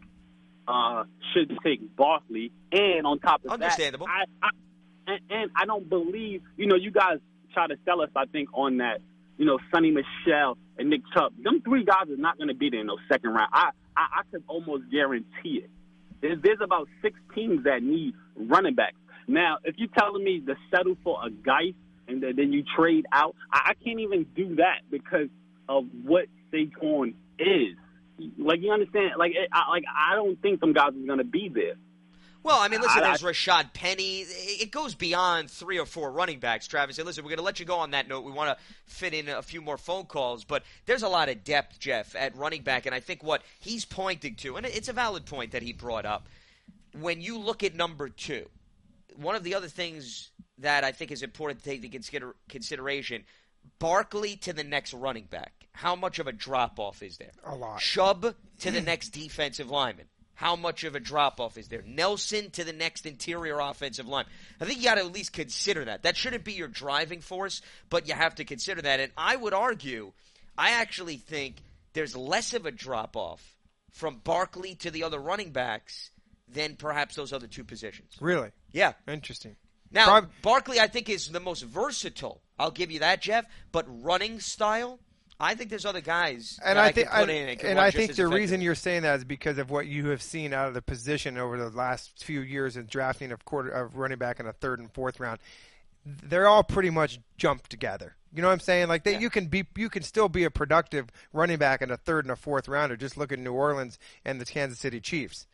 Speaker 5: Barkley. And on top of
Speaker 1: Understandable.
Speaker 5: that, I don't believe, you guys try to sell us, I think, on that, Sonny Michel and Nick Chubb. Them three guys are not going to be there in the second round. I could almost guarantee it. There's about 6 teams that need running backs. Now, if you're telling me to settle for a Geis and then you trade out, I can't even do that because of what Saquon is. Like, you understand? I don't think them guys are going to be there.
Speaker 1: Well, I mean, listen, there's Rashad Penny. It goes beyond 3 or 4 running backs, Travis. And listen, we're going to let you go on that note. We want to fit in a few more phone calls. But there's a lot of depth, Jeff, at running back. And I think what he's pointing to, and it's a valid point that he brought up, when you look at number 2, one of the other things that I think is important to take into consideration, Barkley to the next running back. How much of a drop-off is there?
Speaker 2: A lot.
Speaker 1: Chubb to the next defensive lineman. How much of a drop-off is there? Nelson to the next interior offensive line. I think you got to at least consider that. That shouldn't be your driving force, but you have to consider that. And I would argue, I actually think there's less of a drop-off from Barkley to the other running backs than perhaps those other 2 positions.
Speaker 2: Really?
Speaker 1: Yeah.
Speaker 2: Interesting.
Speaker 1: Now, Barkley, I think, is the most versatile. I'll give you that, Jeff. But running style, I think there's other guys
Speaker 2: and
Speaker 1: that
Speaker 2: I think,
Speaker 1: can put in and can
Speaker 2: and
Speaker 1: run
Speaker 2: I
Speaker 1: just
Speaker 2: think
Speaker 1: as
Speaker 2: the
Speaker 1: effective.
Speaker 2: reason you're saying that is because of what you have seen out of the position over the last few years in drafting of running back in a 3rd and 4th round. They're all pretty much jumped together. You know what I'm saying? Like you can still be a productive running back in a 3rd and a 4th rounder. Just look at New Orleans and the Kansas City Chiefs.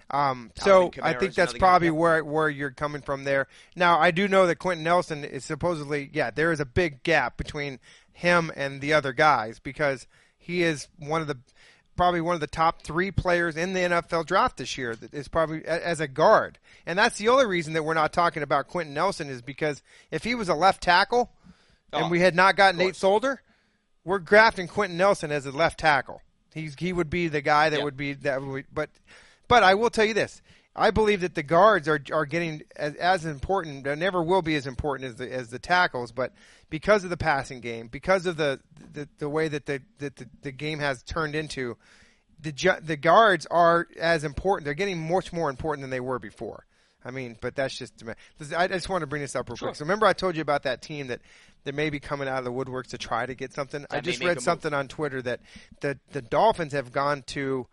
Speaker 2: So I think that's probably where you're coming from there. Now, I do know that Quentin Nelson is supposedly, there is a big gap between him and the other guys because he is probably one of the top 3 players in the NFL draft this year that is probably as a guard. And that's the only reason that we're not talking about Quentin Nelson is because if he was a left tackle and we had not got Nate Solder, we're drafting Quentin Nelson as a left tackle. He would be the guy that would be But I will tell you this: I believe that the guards are getting as important. They never will be as important as the tackles, but because of the passing game, because of the way that the game has turned into, the guards are as important. They're getting much more important than they were before. I mean, but that's just. I just want to bring this up real quick. So remember, I told you about that team that may be coming out of the woodworks to try to get something. I just read something on Twitter that the Dolphins have gone to.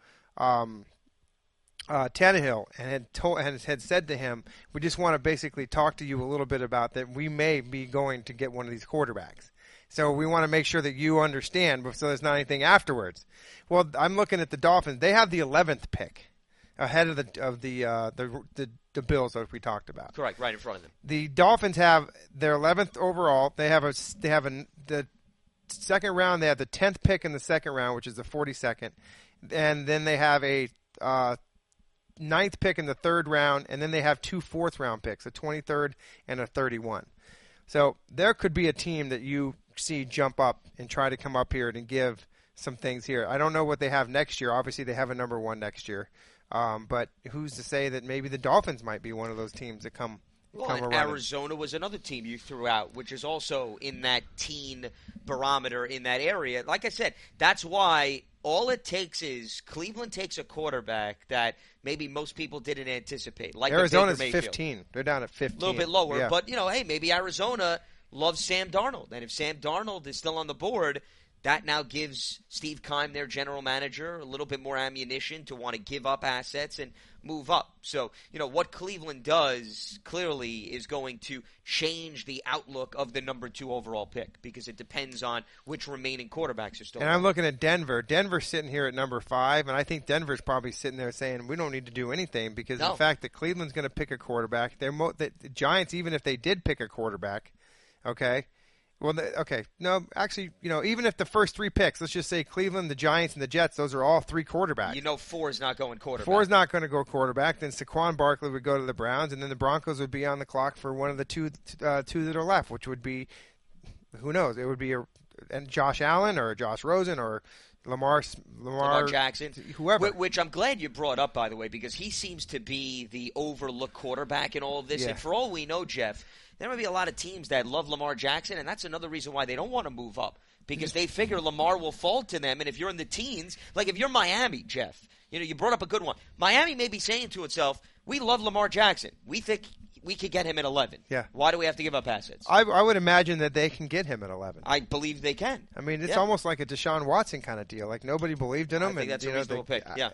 Speaker 2: Tannehill and had said to him, we just want to basically talk to you a little bit about that. We may be going to get one of these quarterbacks. So we want to make sure that you understand so there's not anything afterwards. Well, I'm looking at the Dolphins. They have the 11th pick ahead of the Bills that we talked about.
Speaker 1: Correct, right in front of them.
Speaker 2: The Dolphins have their 11th overall. They have the second round. They have the 10th pick in the second round, which is the 42nd. And then they have a 9th pick in the 3rd round, and then they have 2 4th-round picks, a 23rd and a 31. So there could be a team that you see jump up and try to come up here and give some things here. I don't know what they have next year. Obviously, they have a number 1 next year. But who's to say that maybe the Dolphins might be one of those teams that come around.
Speaker 1: Arizona was another team you threw out, which is also in that teen barometer in that area. Like I said, that's why all it takes is Cleveland takes a quarterback that maybe most people didn't anticipate. Like
Speaker 2: Arizona's 15. They're down at 15.
Speaker 1: A little bit lower. But, hey, maybe Arizona loves Sam Darnold. And if Sam Darnold is still on the board, that now gives Steve Keim, their general manager, a little bit more ammunition to want to give up assets and move up. So, what Cleveland does clearly is going to change the outlook of the number 2 overall pick because it depends on which remaining quarterbacks are still.
Speaker 2: And I'm looking at Denver. Denver's sitting here at number 5, and I think Denver's probably sitting there saying we don't need to do anything because of the fact that Cleveland's going to pick a quarterback. The Giants, even if they did pick a quarterback, okay. Well, no, actually, even if the first 3 picks, let's just say Cleveland, the Giants, and the Jets, those are all 3 quarterbacks.
Speaker 1: 4 is not going quarterback.
Speaker 2: 4 is not going to go quarterback. Then Saquon Barkley would go to the Browns, and then the Broncos would be on the clock for one of the two that are left, which would be, who knows? It would be and Josh Allen or Josh Rosen or Lamar
Speaker 1: Jackson,
Speaker 2: whoever.
Speaker 1: Which I'm glad you brought up, by the way, because he seems to be the overlooked quarterback in all of this.
Speaker 2: Yeah.
Speaker 1: And for all we know, Jeff, there may be a lot of teams that love Lamar Jackson, and that's another reason why they don't want to move up, because they figure Lamar will fall to them. And if you're in the teens, like if you're Miami, Jeff, you brought up a good one. Miami may be saying to itself, we love Lamar Jackson. We think we could get him at 11.
Speaker 2: Yeah.
Speaker 1: Why do we have to give up assets?
Speaker 2: I would imagine that they can get him at 11.
Speaker 1: I believe they can.
Speaker 2: I mean, it's almost like a Deshaun Watson kind of deal. Like nobody believed in him.
Speaker 1: I think that's a reasonable pick. Yeah.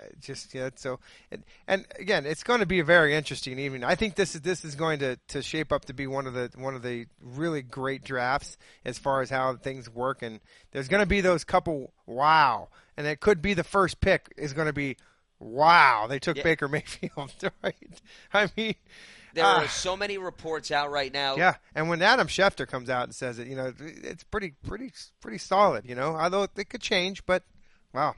Speaker 2: And again, it's going to be a very interesting evening. I think this is going to shape up to be one of the really great drafts as far as how things work. And there's going to be those couple wow, and it could be the first pick is going to be wow. They took Baker Mayfield, right? I mean.
Speaker 1: There are so many reports out right now.
Speaker 2: Yeah, and when Adam Schefter comes out and says it, it's pretty solid. Although it could change, but wow.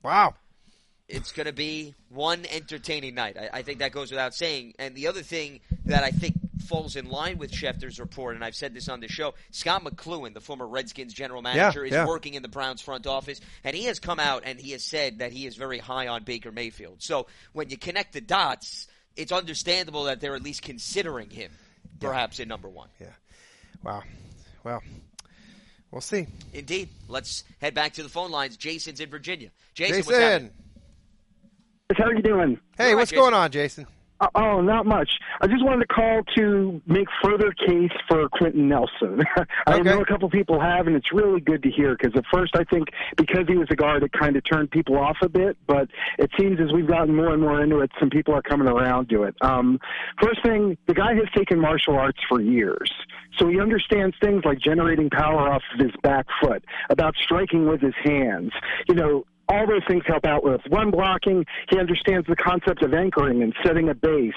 Speaker 1: It's going to be one entertaining night. I think that goes without saying. And the other thing that I think falls in line with Schefter's report, and I've said this on the show, Scott McCloughan, the former Redskins general manager, is working in the Browns front office, and he has come out and he has said that he is very high on Baker Mayfield. So when you connect the dots, it's understandable that they're at least considering him, perhaps in number one.
Speaker 2: Yeah. Wow. Well, we'll see.
Speaker 1: Indeed. Let's head back to the phone lines. Jason's in Virginia. Jason, what's happening?
Speaker 6: How are you doing?
Speaker 2: Hey, what's going on, Jason?
Speaker 6: Oh, not much. I just wanted to call to make further case for Quentin Nelson. I know a couple people have, and it's really good to hear, because at first I think because he was a guard, it kind of turned people off a bit, but it seems as we've gotten more and more into it, some people are coming around to it. First thing, the guy has taken martial arts for years, so he understands things like generating power off of his back foot, about striking with his hands, all those things help out with run blocking. He understands the concept of anchoring and setting a base.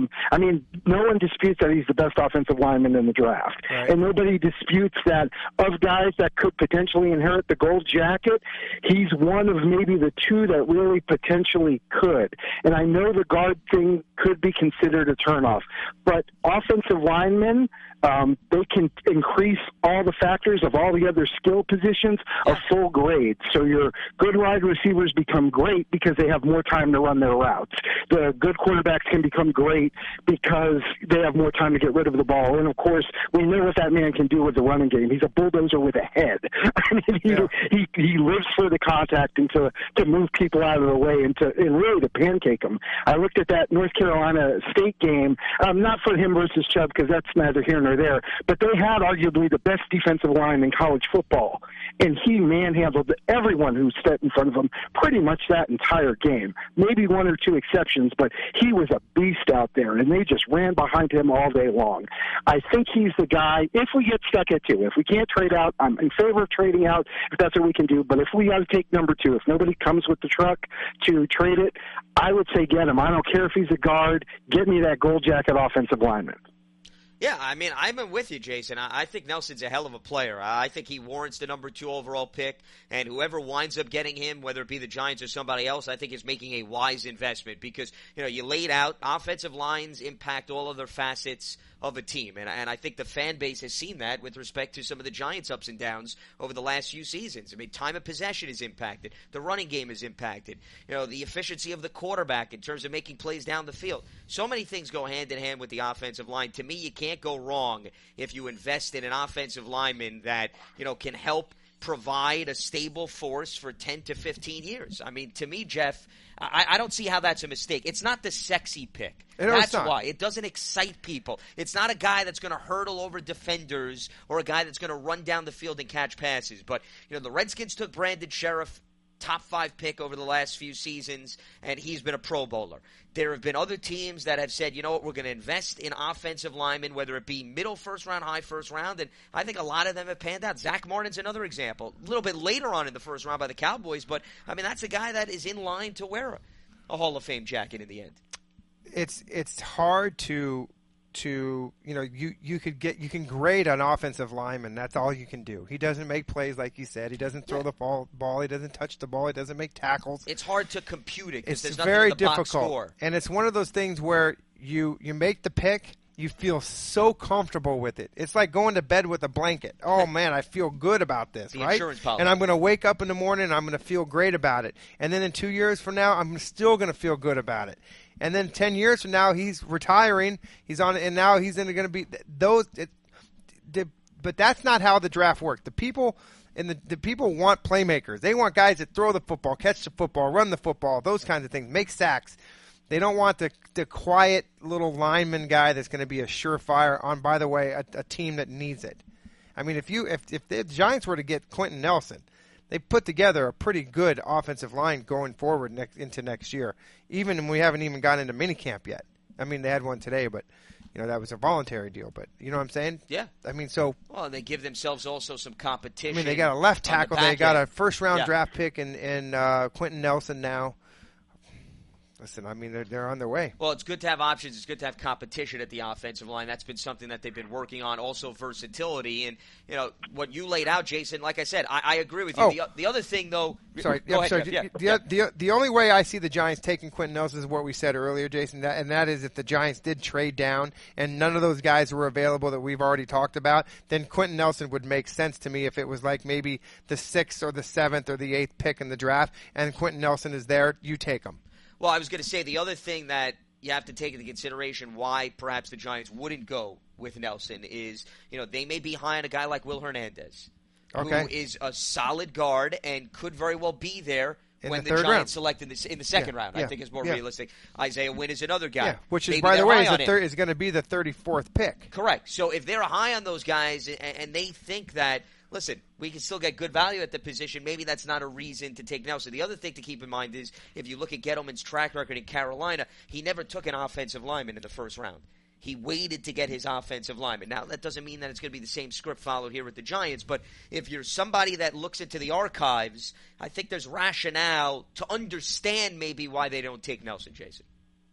Speaker 6: No one disputes that he's the best offensive lineman in the draft. Right. And nobody disputes that of guys that could potentially inherit the gold jacket, he's one of maybe the two that really potentially could. And I know the guard thing could be considered a turnoff. But offensive linemen, they can increase all the factors of all the other skill positions a full grade. So your good wide receivers become great because they have more time to run their routes. The good quarterbacks can become great because they have more time to get rid of the ball. And, of course, we know what that man can do with the running game. He's a bulldozer with a head. I mean, he lives for the contact and to move people out of the way and really to pancake them. I looked at that North Carolina State game, not for him versus Chubb because that's neither here nor there, but they had arguably the best defensive line in college football, and he manhandled everyone who stepped in front of him pretty much that entire game. Maybe one or two exceptions, but he was a beast out there, and they just ran behind him all day long. I think he's the guy, if we get stuck at two, if we can't trade out, I'm in favor of trading out if that's what we can do, but if we got to take number two, if nobody comes with the truck to trade it, I would say get him. I don't care if he's a guard, get me that gold jacket offensive lineman.
Speaker 1: Yeah, I mean, I'm with you, Jason. I think Nelson's a hell of a player. I think he warrants the number 2 overall pick, and whoever winds up getting him, whether it be the Giants or somebody else, I think is making a wise investment because, you laid out offensive lines impact all other facets of a team, and I think the fan base has seen that with respect to some of the Giants' ups and downs over the last few seasons. I mean, time of possession is impacted. The running game is impacted. The efficiency of the quarterback in terms of making plays down the field. So many things go hand in hand with the offensive line. To me, you can't go wrong if you invest in an offensive lineman that, can help provide a stable force for 10 to 15 years. I mean, to me, Jeff, I don't see how that's a mistake. It's not the sexy pick. That's why. It doesn't excite people. It's not a guy that's going to hurdle over defenders or a guy that's going to run down the field and catch passes. But, the Redskins took Brandon Sheriff, top 5 pick over the last few seasons, and he's been a Pro Bowler. There have been other teams that have said, we're going to invest in offensive linemen, whether it be middle first round, high first round, and I think a lot of them have panned out. Zach Martin's another example. A little bit later on in the first round by the Cowboys, but, that's a guy that is in line to wear a Hall of Fame jacket in the end.
Speaker 2: It's hard to you can grade an offensive lineman. That's all you can do. He doesn't make plays like you said. He doesn't throw the ball. He doesn't touch the ball. He doesn't make tackles.
Speaker 1: It's hard to compute it because there's
Speaker 2: very
Speaker 1: nothing in the
Speaker 2: difficult.
Speaker 1: box score.
Speaker 2: And it's one of those things where you make the pick. you feel so comfortable with it. It's like going to bed with a blanket. Oh, man, I feel good about this,
Speaker 1: the
Speaker 2: right?
Speaker 1: Insurance policy.
Speaker 2: And I'm going to wake up in the morning and I'm going to feel great about it. And then in 2 years from now, I'm still going to feel good about it. And then 10 years from now, he's retiring. And now he's going to be those. But that's not how the draft works. The people want playmakers. They want guys that throw the football, catch the football, run the football, those kinds of things, make sacks. They don't want the quiet little lineman guy that's going to be a surefire on, by the way, a team that needs it. I mean, if the Giants were to get Quentin Nelson, they put together a pretty good offensive line going forward into next year, even when we haven't even gotten into minicamp yet. I mean, they had one today, but that was a voluntary deal. But you know what I'm saying?
Speaker 1: Yeah.
Speaker 2: I mean,
Speaker 1: well, they give themselves also some competition.
Speaker 2: I mean, they got a left tackle. They got a first-round draft pick in Quentin Nelson now. Listen, I mean, they're on their way.
Speaker 1: Well, it's good to have options. It's good to have competition at the offensive line. That's been something that they've been working on. Also, versatility. And, what you laid out, Jason, like I said, I agree with you.
Speaker 2: Oh.
Speaker 1: The other thing, though.
Speaker 2: Sorry.
Speaker 1: Go ahead, Jeff.
Speaker 2: The only way I see the Giants taking Quentin Nelson is what we said earlier, Jason, and that is if the Giants did trade down and none of those guys were available that we've already talked about, then Quentin Nelson would make sense to me if it was like maybe the 6th or the 7th or the 8th pick in the draft, and Quentin Nelson is there, you take him.
Speaker 1: Well, I was going to say the other thing that you have to take into consideration why perhaps the Giants wouldn't go with Nelson is, they may be high on a guy like Will Hernandez, who is a solid guard and could very well be there when the Giants select in the second round. I think is more realistic. Isaiah Wynn is another guy.
Speaker 2: Which is, by the way, is going to be the 34th pick.
Speaker 1: Correct. So if they're high on those guys and they think that, listen, we can still get good value at the position, maybe that's not a reason to take Nelson. The other thing to keep in mind is if you look at Gettleman's track record in Carolina, he never took an offensive lineman in the first round. He waited to get his offensive lineman. Now, that doesn't mean that it's going to be the same script followed here with the Giants, but if you're somebody that looks into the archives, I think there's rationale to understand maybe why they don't take Nelson, Jason.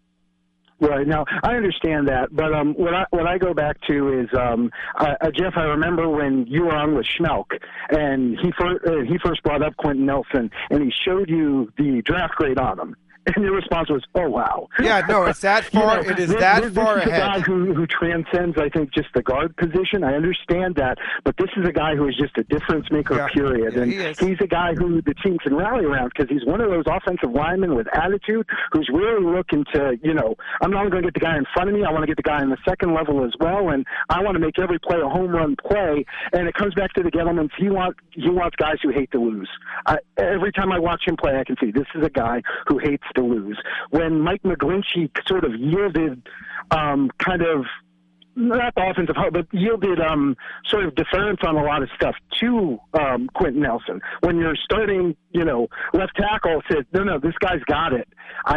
Speaker 6: Right. Now, I understand that, but what I go back to is, Jeff, I remember when you were on with Schmelk, and he first brought up Quentin Nelson, and he showed you the draft grade on him. And your response was, "Oh wow!"
Speaker 2: Yeah, no, it's that far. It is that far ahead.
Speaker 6: This is a guy who transcends, I think, just the guard position. I understand that, but this is a guy who is just a difference maker. Period.
Speaker 2: Yeah,
Speaker 6: and he's a guy who the team can rally around because he's one of those offensive linemen with attitude who's really looking to, I'm not only going to get the guy in front of me, I want to get the guy on the second level as well, and I want to make every play a home run play. And it comes back to the Gettleman. He wants guys who hate to lose. Every time I watch him play, I can see this is a guy who hates to lose. When Mike McGlinchey sort of yielded kind of not the offensive hub, but yielded sort of deference on a lot of stuff to Quentin Nelson. When you're starting, left tackle says, no, this guy's got it.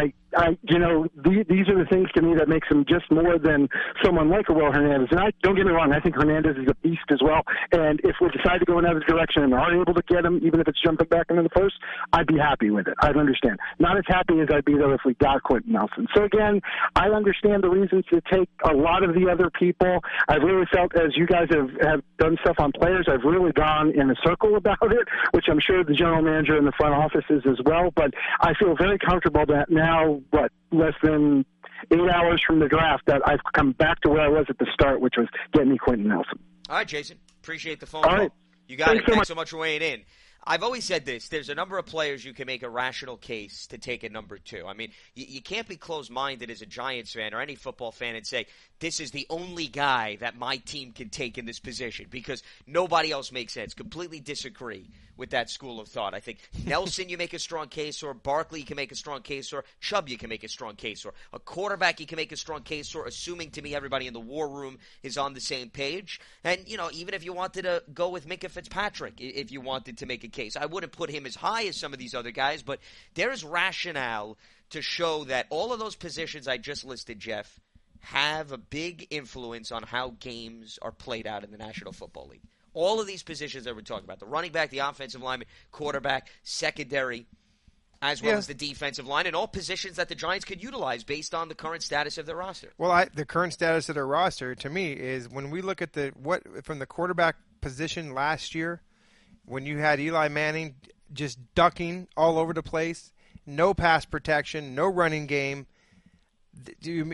Speaker 6: These are the things to me that makes him just more than someone like a Will Hernandez. And don't get me wrong, I think Hernandez is a beast as well. And if we decide to go another direction and are able to get him, even if it's jumping back into the first, I'd be happy with it. I'd understand. Not as happy as I'd be, though, if we got Quentin Nelson. So, again, I understand the reasons to take a lot of the other people. I've really felt, as you guys have done stuff on players, I've really gone in a circle about it, which I'm sure the general manager in the front office is as well. But I feel very comfortable that now, less than 8 hours from the draft, that I've come back to where I was at the start, which was getting me Quentin Nelson.
Speaker 1: All right, Jason. Appreciate the phone call.
Speaker 6: Right.
Speaker 1: You got it. Thanks so much for weighing in. I've always said this. There's a number of players you can make a rational case to take at number 2. I mean, you can't be closed-minded as a Giants fan or any football fan and say, this is the only guy that my team can take in this position because nobody else makes sense. Completely disagree with that school of thought. I think Nelson you make a strong case for, Barkley you can make a strong case for, Chubb you can make a strong case for, a quarterback you can make a strong case for, assuming to me everybody in the war room is on the same page. And, even if you wanted to go with Minkah Fitzpatrick, if you wanted to make a case, I wouldn't put him as high as some of these other guys, but there is rationale to show that all of those positions I just listed, Jeff, have a big influence on how games are played out in the National Football League. All of these positions that we're talking about, the running back, the offensive lineman, quarterback, secondary, as well as the defensive line, and all positions that the Giants could utilize based on the current status of their roster.
Speaker 2: Well, the current status of their roster, to me, is when we look at from the quarterback position last year, when you had Eli Manning just ducking all over the place, no pass protection, no running game,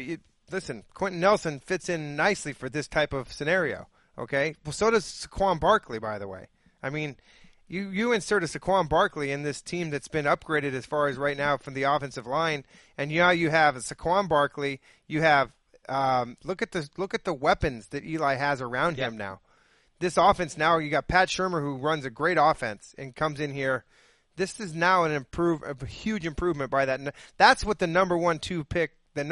Speaker 2: listen, Quentin Nelson fits in nicely for this type of scenario. Okay, well, so does Saquon Barkley, by the way. I mean, you insert a Saquon Barkley in this team that's been upgraded as far as right now from the offensive line, and now you have a Saquon Barkley. You have look at the weapons that Eli has around him now. This offense now, you got Pat Shurmur, who runs a great offense and comes in here. This is now a huge improvement by that. That's what the number 2 pick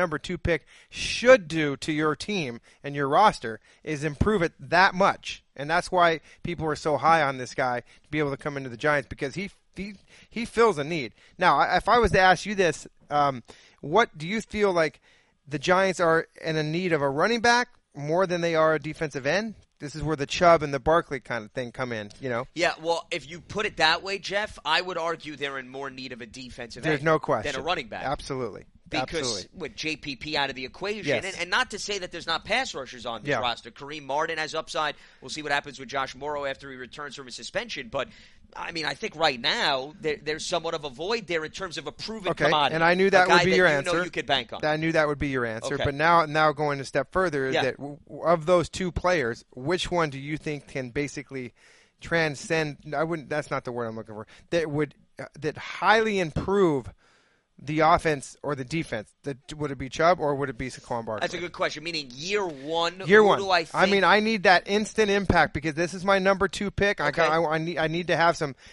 Speaker 2: should do to your team and your roster, is improve it that much. And that's why people are so high on this guy to be able to come into the Giants, because he fills a need. Now, if I was to ask you this, what do you feel like the Giants are in a need of a running back more than they are a defensive end? This is where the Chubb and the Barkley kind of thing come in, you know?
Speaker 1: Yeah, well, if you put it that way, Jeff, I would argue they're in more need of a defensive
Speaker 2: There's
Speaker 1: end
Speaker 2: no question.
Speaker 1: than a running back.
Speaker 2: Absolutely.
Speaker 1: Because with JPP out of the equation,
Speaker 2: yes.
Speaker 1: and not to say that there's not pass rushers on this roster. Kareem Martin has upside. We'll see what happens with Josh Morrow after he returns from his suspension. But, I mean, I think right now there's somewhat of a void there in terms of a proven commodity.
Speaker 2: And I knew that would be your answer.
Speaker 1: You could bank on.
Speaker 2: I knew that would be your answer.
Speaker 1: Okay.
Speaker 2: But now going a step further, is that of those two players, which one do you think can basically transcend? That's not the word I'm looking for. That highly improve the offense or the defense? Would it be Chubb or would it be Saquon Barkley?
Speaker 1: That's a good question. Meaning year one.
Speaker 2: Year one.
Speaker 1: Do I think?
Speaker 2: I mean, I need that instant impact because this is my number 2 pick.
Speaker 1: Okay.
Speaker 2: I need to have some.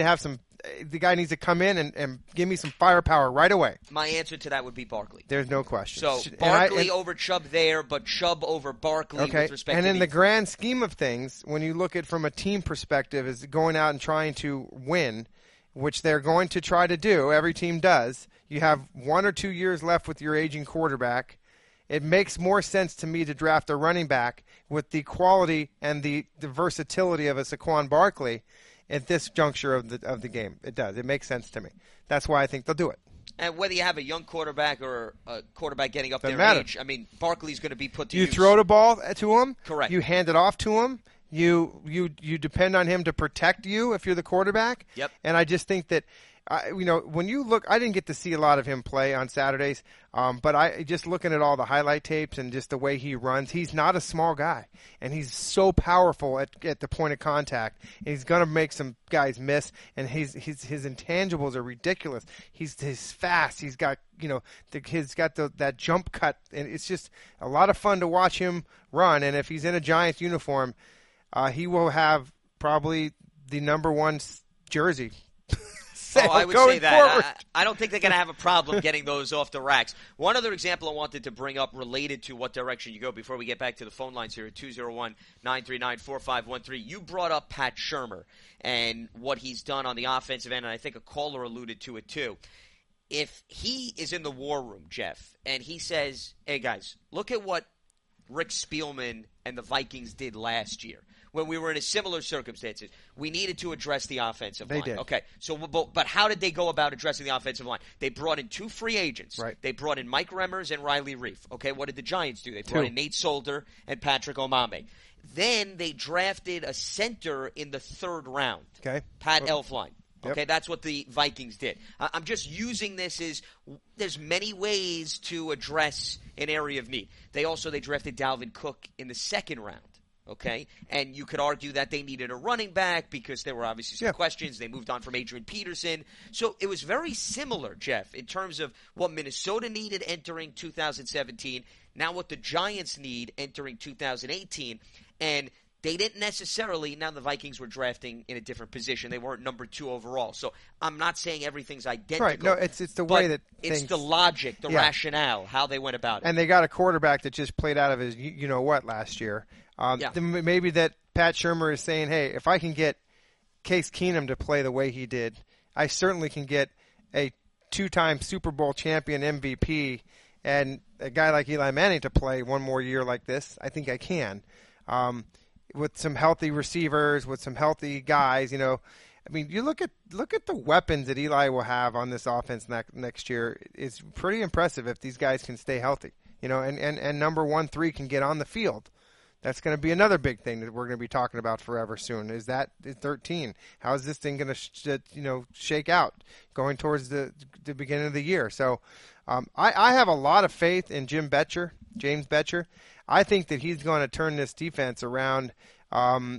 Speaker 2: The guy needs to come in and give me some firepower right away.
Speaker 1: My answer to that would be Barkley.
Speaker 2: There's no question.
Speaker 1: So Barkley over Chubb there, but Chubb over Barkley with respect to
Speaker 2: the grand scheme of things, when you look at it from a team perspective, is going out and trying to win, which they're going to try to do. Every team does. You have 1 or 2 years left with your aging quarterback. It makes more sense to me to draft a running back with the quality and the versatility of a Saquon Barkley at this juncture of the game. It does. It makes sense to me. That's why I think they'll do it.
Speaker 1: And whether you have a young quarterback or a quarterback getting up their age, I mean, Barkley's going to be put to use.
Speaker 2: You throw the ball to him.
Speaker 1: Correct.
Speaker 2: You hand it off to him. You depend on him to protect you if you're the quarterback.
Speaker 1: Yep.
Speaker 2: And I just think that, when you look, I didn't get to see a lot of him play on Saturdays, but I just looking at all the highlight tapes and just the way he runs, he's not a small guy, and he's so powerful at the point of contact. And he's going to make some guys miss, and his intangibles are ridiculous. He's fast. He's got that jump cut, and it's just a lot of fun to watch him run. And if he's in a Giants uniform, he will have probably the number 1 jersey.
Speaker 1: I would say that. I don't think they're going to have a problem getting those off the racks. One other example I wanted to bring up related to what direction you go before we get back to the phone lines here at 201-939-4513. You brought up Pat Shurmur and what he's done on the offensive end, and I think a caller alluded to it too. If he is in the war room, Jeff, and he says, hey guys, look at what Rick Spielman and the Vikings did last year. When we were in a similar circumstances, we needed to address the offensive line.
Speaker 2: They did.
Speaker 1: Okay, so but how did they go about addressing the offensive line? They brought in 2 free agents.
Speaker 2: Right.
Speaker 1: They brought in Mike Remmers and Riley Reif. Okay, what did the Giants do? They brought in Nate Solder and Patrick Omameh. Then they drafted a center in the 3rd round.
Speaker 2: Okay.
Speaker 1: Pat Elflein.
Speaker 2: Yep.
Speaker 1: Okay, that's what the Vikings did. I'm just using this as there's many ways to address an area of need. They drafted Dalvin Cook in the 2nd round. Okay, and you could argue that they needed a running back because there were obviously some questions. They moved on from Adrian Peterson. So it was very similar, Jeff, in terms of what Minnesota needed entering 2017, now what the Giants need entering 2018. And they didn't necessarily – now the Vikings were drafting in a different position. They weren't number 2 overall. So I'm not saying everything's identical.
Speaker 2: Right. No, it's the way that
Speaker 1: it's the logic, the rationale, how they went about it.
Speaker 2: And they got a quarterback that just played out of his you-know-what last year. Maybe that Pat Shurmur is saying, hey, if I can get Case Keenum to play the way he did, I certainly can get a 2-time Super Bowl champion MVP and a guy like Eli Manning to play one more year like this. I think I can. With some healthy receivers, with some healthy guys, I mean, you look at the weapons that Eli will have on this offense next year. It's pretty impressive if these guys can stay healthy, and number 1-3 can get on the field. That's going to be another big thing that we're going to be talking about forever soon. Is that 13? How is this thing going to shake out going towards the beginning of the year? So I have a lot of faith in James Bettcher. I think that he's going to turn this defense around. And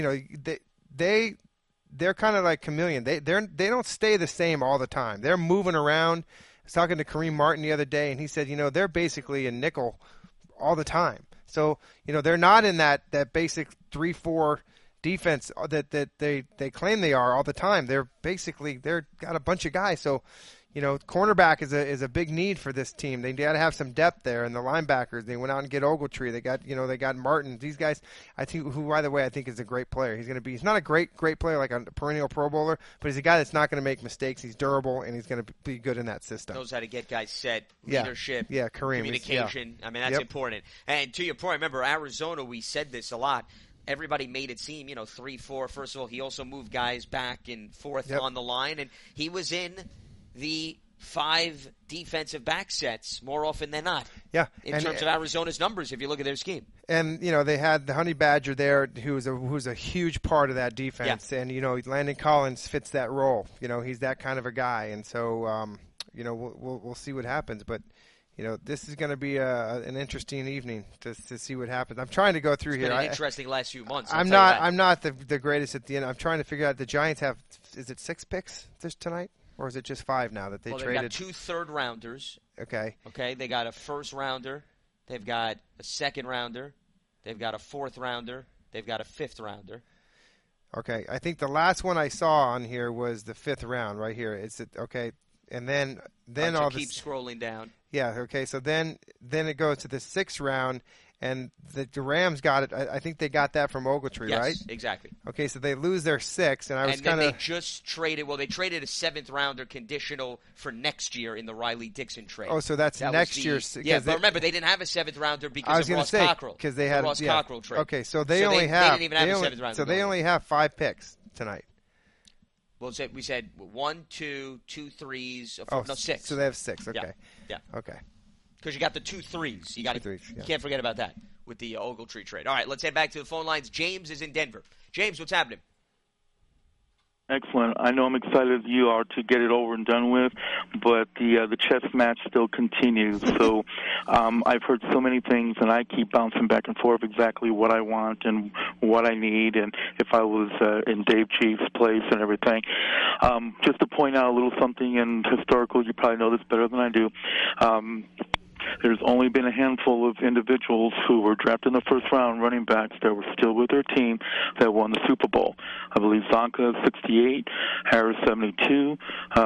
Speaker 2: they're kind of like chameleon. They don't stay the same all the time. They're moving around. I was talking to Kareem Martin the other day, and he said, they're basically a nickel all the time. So, they're not in that basic 3-4 defense that they claim they are all the time. They're got a bunch of guys. So, cornerback is a big need for this team. They got to have some depth there, and the linebackers. They went out and get Ogletree. They got Martin. These guys, I think, who by the way I think is a great player. He's not a great player like a perennial Pro Bowler, but he's a guy that's not going to make mistakes. He's durable, and he's going to be good in that system.
Speaker 1: Knows how to get guys set, leadership,
Speaker 2: Kareem,
Speaker 1: communication. I mean, that's important. And to your point, remember Arizona. We said this a lot. Everybody made it seem, 3-4. First of all, he also moved guys back and forth on the line, and he was in the 5 defensive back sets more often than not.
Speaker 2: Yeah.
Speaker 1: In terms of Arizona's numbers, if you look at their scheme.
Speaker 2: And, they had the Honey Badger there who's a huge part of that defense. Yeah. And, Landon Collins fits that role. He's that kind of a guy. And so, we'll see what happens. But, this is going to be an interesting evening to see what happens. I'm trying to go through here.
Speaker 1: It's been an interesting last few months.
Speaker 2: I'm not the greatest at the end. I'm trying to figure out the Giants have, is it 6 picks tonight? Or is it just 5 now that they traded?
Speaker 1: They've got 2 third-rounders.
Speaker 2: Okay.
Speaker 1: They got a first-rounder. They've got a second-rounder. They've got a fourth-rounder. They've got a fifth-rounder.
Speaker 2: Okay. I think the last one I saw on here was the 5th round right here. Okay. And then all
Speaker 1: keep scrolling down.
Speaker 2: Yeah. Okay. So then it goes to the 6th round. And the Rams got it. I think they got that from Ogletree, right?
Speaker 1: Yes, exactly.
Speaker 2: Okay, so they lose their 6th, and
Speaker 1: then they just traded. Well, they traded a 7th rounder conditional for next year in the Riley Dixon trade.
Speaker 2: Oh, so that's next year's.
Speaker 1: Yeah, but remember they didn't have a 7th rounder because of Ross Cockrell.
Speaker 2: Because they had
Speaker 1: Ross Cockrell trade.
Speaker 2: Okay, so they only have.
Speaker 1: They didn't even have a 7th rounder.
Speaker 2: So they only have 5 picks tonight.
Speaker 1: Well, we said 1, 2, 2 threes. 6.
Speaker 2: So they have 6. Okay.
Speaker 1: Yeah.
Speaker 2: Okay.
Speaker 1: Because you got the 2 threes. You can't forget about that with the Ogletree trade. All right, let's head back to the phone lines. James is in Denver. James, what's happening?
Speaker 7: Excellent. I know I'm excited as you are to get it over and done with, but the chess match still continues. So I've heard so many things, and I keep bouncing back and forth exactly what I want and what I need, and if I was in Dave Chief's place and everything. Just to point out a little something in historical, you probably know this better than I do. There's only been a handful of individuals who were drafted in the 1st round, running backs, that were still with their team that won the Super Bowl. I believe Zonka 68, Harris 72,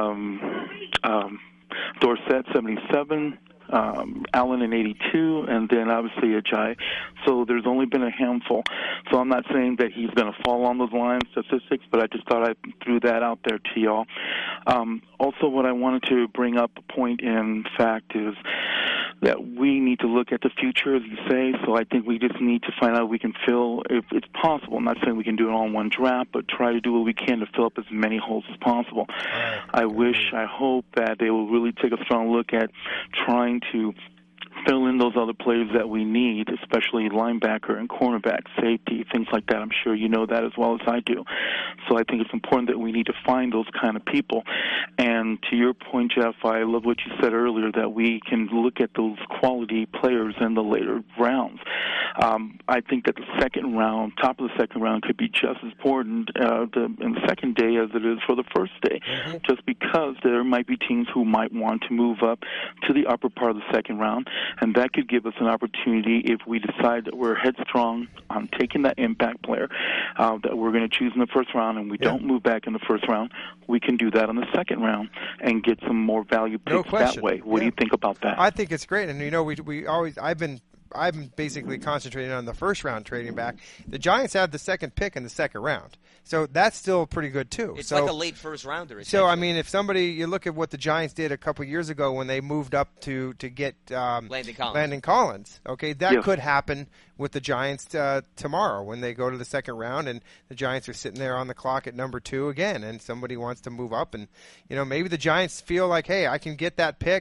Speaker 7: Dorsett 77, Allen in 82, and then obviously Ajayi. So there's only been a handful. So I'm not saying that he's going to fall on those line statistics, but I just thought I threw that out there to y'all. Also, what I wanted to bring up a point in fact is that we need to look at the future, as you say. So I think we just need to find out if we can fill, if it's possible. I'm not saying we can do it all in one draft, but try to do what we can to fill up as many holes as possible. I hope that they will really take a strong look at trying to fill in those other players that we need, especially linebacker and cornerback, safety, things like that. I'm sure you know that as well as I do. So I think it's important that we need to find those kind of people. And to your point, Jeff, I love what you said earlier, that we can look at those quality players in the later rounds. I think that the 2nd round, top of the 2nd round, could be just as important in the 2nd day as it is for the 1st day, just because there might be teams who might want to move up to the upper part of the 2nd round. And that could give us an opportunity, if we decide that we're headstrong on taking that impact player that we're going to choose in the 1st round, and we don't move back in the 1st round, we can do that in the 2nd round and get some more value picks that way. What do you think about that?
Speaker 2: I think it's great. And, we always – I've been basically concentrating on the 1st round trading back. The Giants have the 2nd pick in the 2nd round. So that's still pretty good, too.
Speaker 1: It's like a late 1st rounder.
Speaker 2: So, I mean, if you look at what the Giants did a couple years ago when they moved up to get Landon Collins, okay, that could happen with the Giants tomorrow when they go to the 2nd round and the Giants are sitting there on the clock at number 2 again, and somebody wants to move up. And, maybe the Giants feel like, hey, I can get that pick.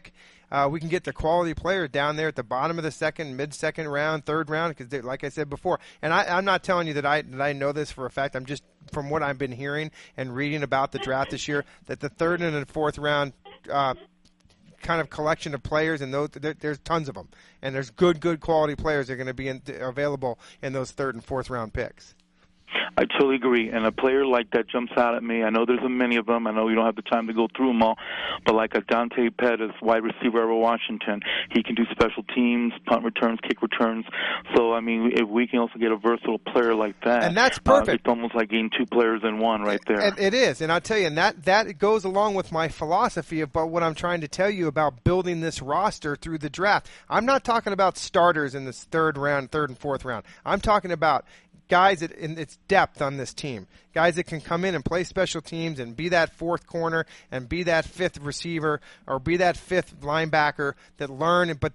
Speaker 2: we can get the quality player down there at the bottom of the second, mid-second round, third round, because like I said before, and I'm not telling you that I know this for a fact. I'm just from what I've been hearing and reading about the draft this year, that the third and the fourth round kind of collection of players, and there's tons of them, and there's good quality players that are going to be available in those third and fourth round picks.
Speaker 7: I totally agree. And a player like that jumps out at me. I know there's many of them. I know you don't have the time to go through them all. But like a Dante Pettis, wide receiver out of Washington, he can do special teams, punt returns, kick returns. So, I mean, if we can also get a versatile player like that.
Speaker 2: And that's perfect.
Speaker 7: It's almost like getting two players in one right there.
Speaker 2: It is. And I'll tell you, and that goes along with my philosophy about what I'm trying to tell you about building this roster through the draft. I'm not talking about starters in this third and fourth round. I'm talking about guys in its depth on this team, guys that can come in and play special teams and be that fourth corner and be that fifth receiver or be that fifth linebacker that learn, but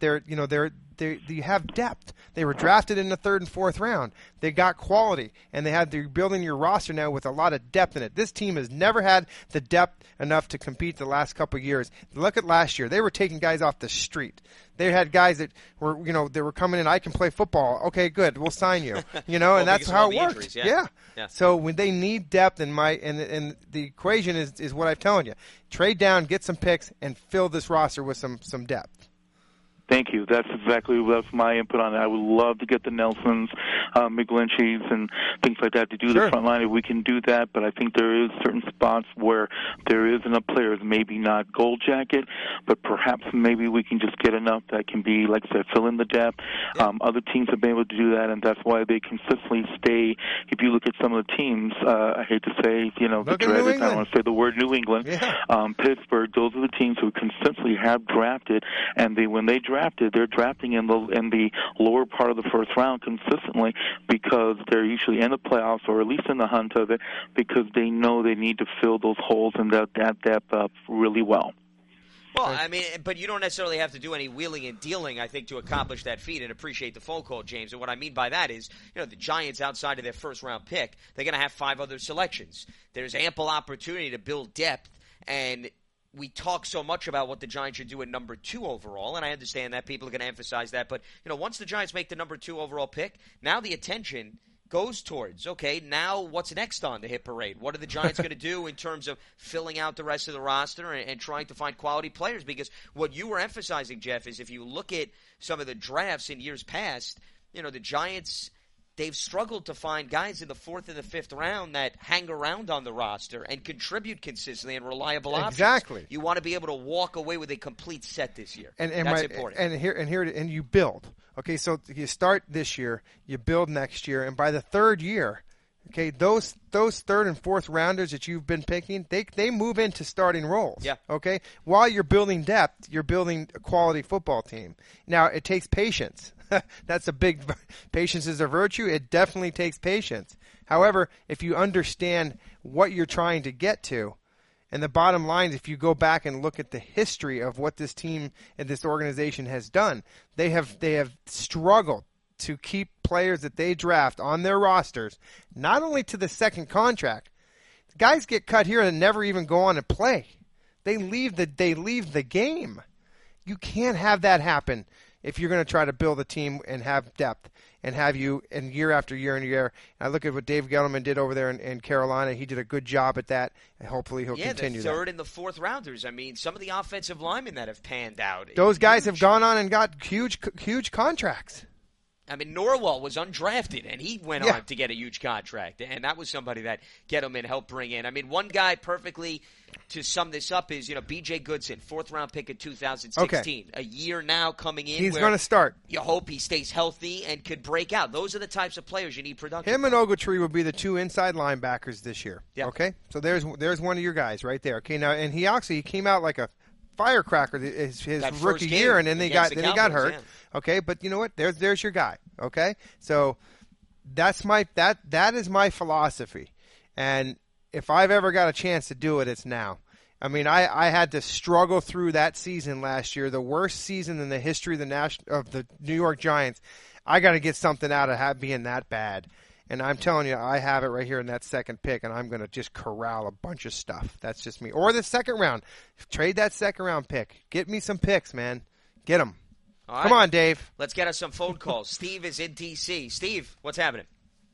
Speaker 2: you have depth. They were drafted in the third and fourth round. They got quality, and they're building your roster now with a lot of depth in it. This team has never had the depth enough to compete the last couple of years. Look at last year. They were taking guys off the street. They had guys that were, they were coming in, I can play football. Okay, good. We'll sign you. And that's how it worked.
Speaker 1: Injuries,
Speaker 2: yeah. So when they need depth, and the equation is what I'm telling you. Trade down, get some picks, and fill this roster with some depth.
Speaker 7: Thank you. That's my input on it. I would love to get the Nelsons, McGlincheys, and things like that to do the front line if we can do that. But I think there is certain spots where there is enough players, maybe not gold jacket, but perhaps maybe we can just get enough that can be, like I said, fill in the depth. Yeah. Other teams have been able to do that, and that's why they consistently stay. If you look at some of the teams, I hate to say, the dreaded, I don't want to say the word New England, Pittsburgh, those are the teams who consistently have drafted, and when they drafted, they're drafting in the lower part of the first round consistently because they're usually in the playoffs or at least in the hunt of it because they know they need to fill those holes and that depth up really well.
Speaker 1: Well, I mean, but you don't necessarily have to do any wheeling and dealing, I think, to accomplish that feat, and appreciate the phone call, James. And what I mean by that is, the Giants, outside of their first-round pick, they're going to have 5 other selections. There's ample opportunity to build depth, and we talk so much about what the Giants should do at number 2 overall, and I understand that people are going to emphasize that. But, once the Giants make the number 2 overall pick, now the attention goes towards, okay, now what's next on the hit parade? What are the Giants going to do in terms of filling out the rest of the roster and trying to find quality players? Because what you were emphasizing, Jeff, is if you look at some of the drafts in years past, the Giants, they've struggled to find guys in the 4th and the 5th round that hang around on the roster and contribute consistently and reliable options.
Speaker 2: Exactly.
Speaker 1: You want to be able to walk away with a complete set this year.
Speaker 2: And
Speaker 1: that's important.
Speaker 2: And you build. Okay, so you start this year, you build next year, and by the third year, okay, those third and fourth rounders that you've been picking, they move into starting roles.
Speaker 1: Yeah.
Speaker 2: Okay? While you're building depth, you're building a quality football team. Now, it takes patience. That's patience is a virtue. It definitely takes patience. However, if you understand what you're trying to get to, and the bottom line is if you go back and look at the history of what this team and this organization has done, they have struggled to keep players that they draft on their rosters, not only to the second contract. Guys get cut here and never even go on and play. They leave the game. You can't have that happen if you're going to try to build a team and have depth and have you in year after year and year. And I look at what Dave Gettleman did over there in Carolina. He did a good job at that, and hopefully he'll continue that.
Speaker 1: Yeah, the third and the fourth rounders. I mean, some of the offensive linemen that have panned out.
Speaker 2: Those guys have gone on and got huge contracts.
Speaker 1: I mean, Norwell was undrafted, and he went on to get a huge contract, and that was somebody that Gettleman helped bring in. I mean, one guy perfectly to sum this up is, B.J. Goodson, 4th-round pick in 2016. Okay. A year now coming in.
Speaker 2: He's going to start.
Speaker 1: You hope he stays healthy and could break out. Those are the types of players you need production.
Speaker 2: Him and Ogletree will be the 2 inside linebackers this year.
Speaker 1: Yep.
Speaker 2: Okay? So there's one of your guys right there. Okay, now, and he came out like a firecracker his rookie year, and then they got hurt. Yeah. Okay, but you know what? There's your guy. Okay, so that is my philosophy, and if I've ever got a chance to do it, it's now. I mean, I had to struggle through that season last year, the worst season in the history of the New York Giants. I got to get something out of being that bad. And I'm telling you, I have it right here in that second pick, and I'm going to just corral a bunch of stuff. That's just me. Or the second round. Trade that second round pick. Get me some picks, man. Get them.
Speaker 1: All right.
Speaker 2: Come on, Dave.
Speaker 1: Let's get us some phone calls. Steve is in D.C. Steve, what's happening?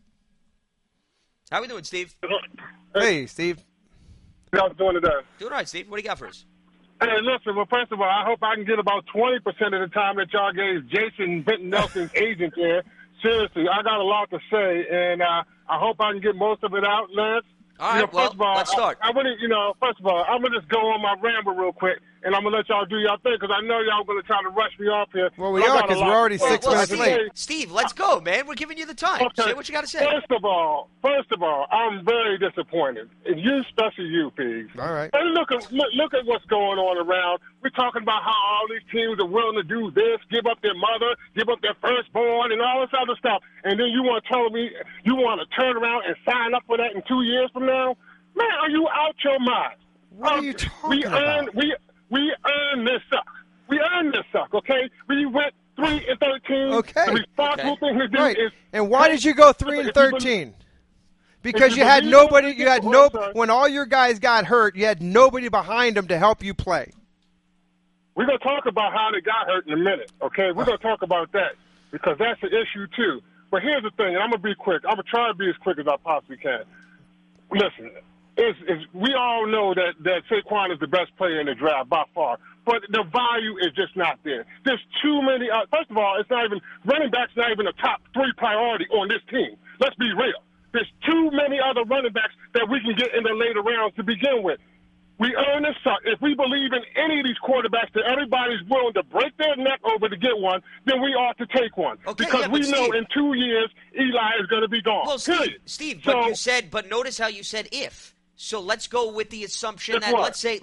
Speaker 1: How we doing, Steve?
Speaker 2: Hey, Steve.
Speaker 8: How you doing today?
Speaker 1: Doing all right, Steve. What do you got for us?
Speaker 8: Hey, listen, well, first of all, I hope I can get about 20% of the time that y'all gave Jason Benton Nelson's agent there. Seriously, I got a lot to say, and I hope I can get most of it out, Lance.
Speaker 1: All right,
Speaker 8: first of all,
Speaker 1: let's start.
Speaker 8: First of all, I'm going to just go on my ramble real quick, and I'm going to let y'all do y'all thing, because I know y'all going to try to rush me off here.
Speaker 2: Well, we are, because we're already 6 minutes late.
Speaker 1: Steve, let's go, man. We're giving you the time.
Speaker 8: Okay.
Speaker 1: Say what you got to say.
Speaker 8: First of all, I'm very disappointed. And you, especially you, Pigs.
Speaker 2: All right.
Speaker 8: And look at what's going on around. We're talking about how all these teams are willing to do this, give up their mother, give up their firstborn, and all this other stuff. And then you want to tell me you want to turn around and sign up for that in 2 years from now? Man, are you out your mind?
Speaker 2: What are you talking about?
Speaker 8: We earned this suck. We earned this suck, okay? We went 3-13.
Speaker 2: Okay.
Speaker 8: The responsible thing to do
Speaker 2: Right.
Speaker 8: is.
Speaker 2: And why did you go 3-13? Because you had nobody. You had no. When all your guys got hurt, you had nobody behind them to help you play.
Speaker 8: We're going to talk about how they got hurt in a minute, okay? We're going to talk about that because that's the issue, too. But here's the thing, and I'm going to be quick. I'm going to try to be as quick as I possibly can. Listen, we all know that Saquon is the best player in the draft by far, but the value is just not there. There's too many. First of all, running back's not even a top 3 priority on this team. Let's be real. There's too many other running backs that we can get in the later rounds to begin with. We earn this suck. If we believe in any of these quarterbacks that everybody's willing to break their neck over to get one, then we ought to take one.
Speaker 1: Okay,
Speaker 8: because we know
Speaker 1: Steve,
Speaker 8: in 2 years, Eli is going to be gone.
Speaker 1: Well, Steve, but notice how you said if. So let's go with the assumption that let's say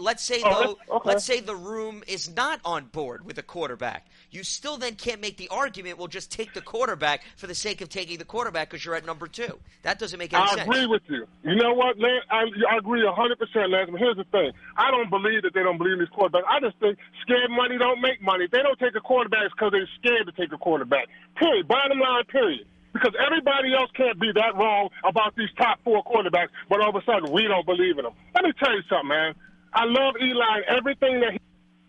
Speaker 1: the room is not on board with a quarterback. You still then can't make the argument, we'll just take the quarterback for the sake of taking the quarterback because you're at number 2. That doesn't make any sense.
Speaker 8: I agree with you. You know what, Lance? I agree 100%, Lance. But here's the thing. I don't believe that they don't believe in these quarterbacks. I just think scared money don't make money. If they don't take a quarterback, it's because they're scared to take a quarterback. Period. Bottom line, period. Because everybody else can't be that wrong about these top 4 quarterbacks, but all of a sudden we don't believe in them. Let me tell you something, man. I love Eli and everything that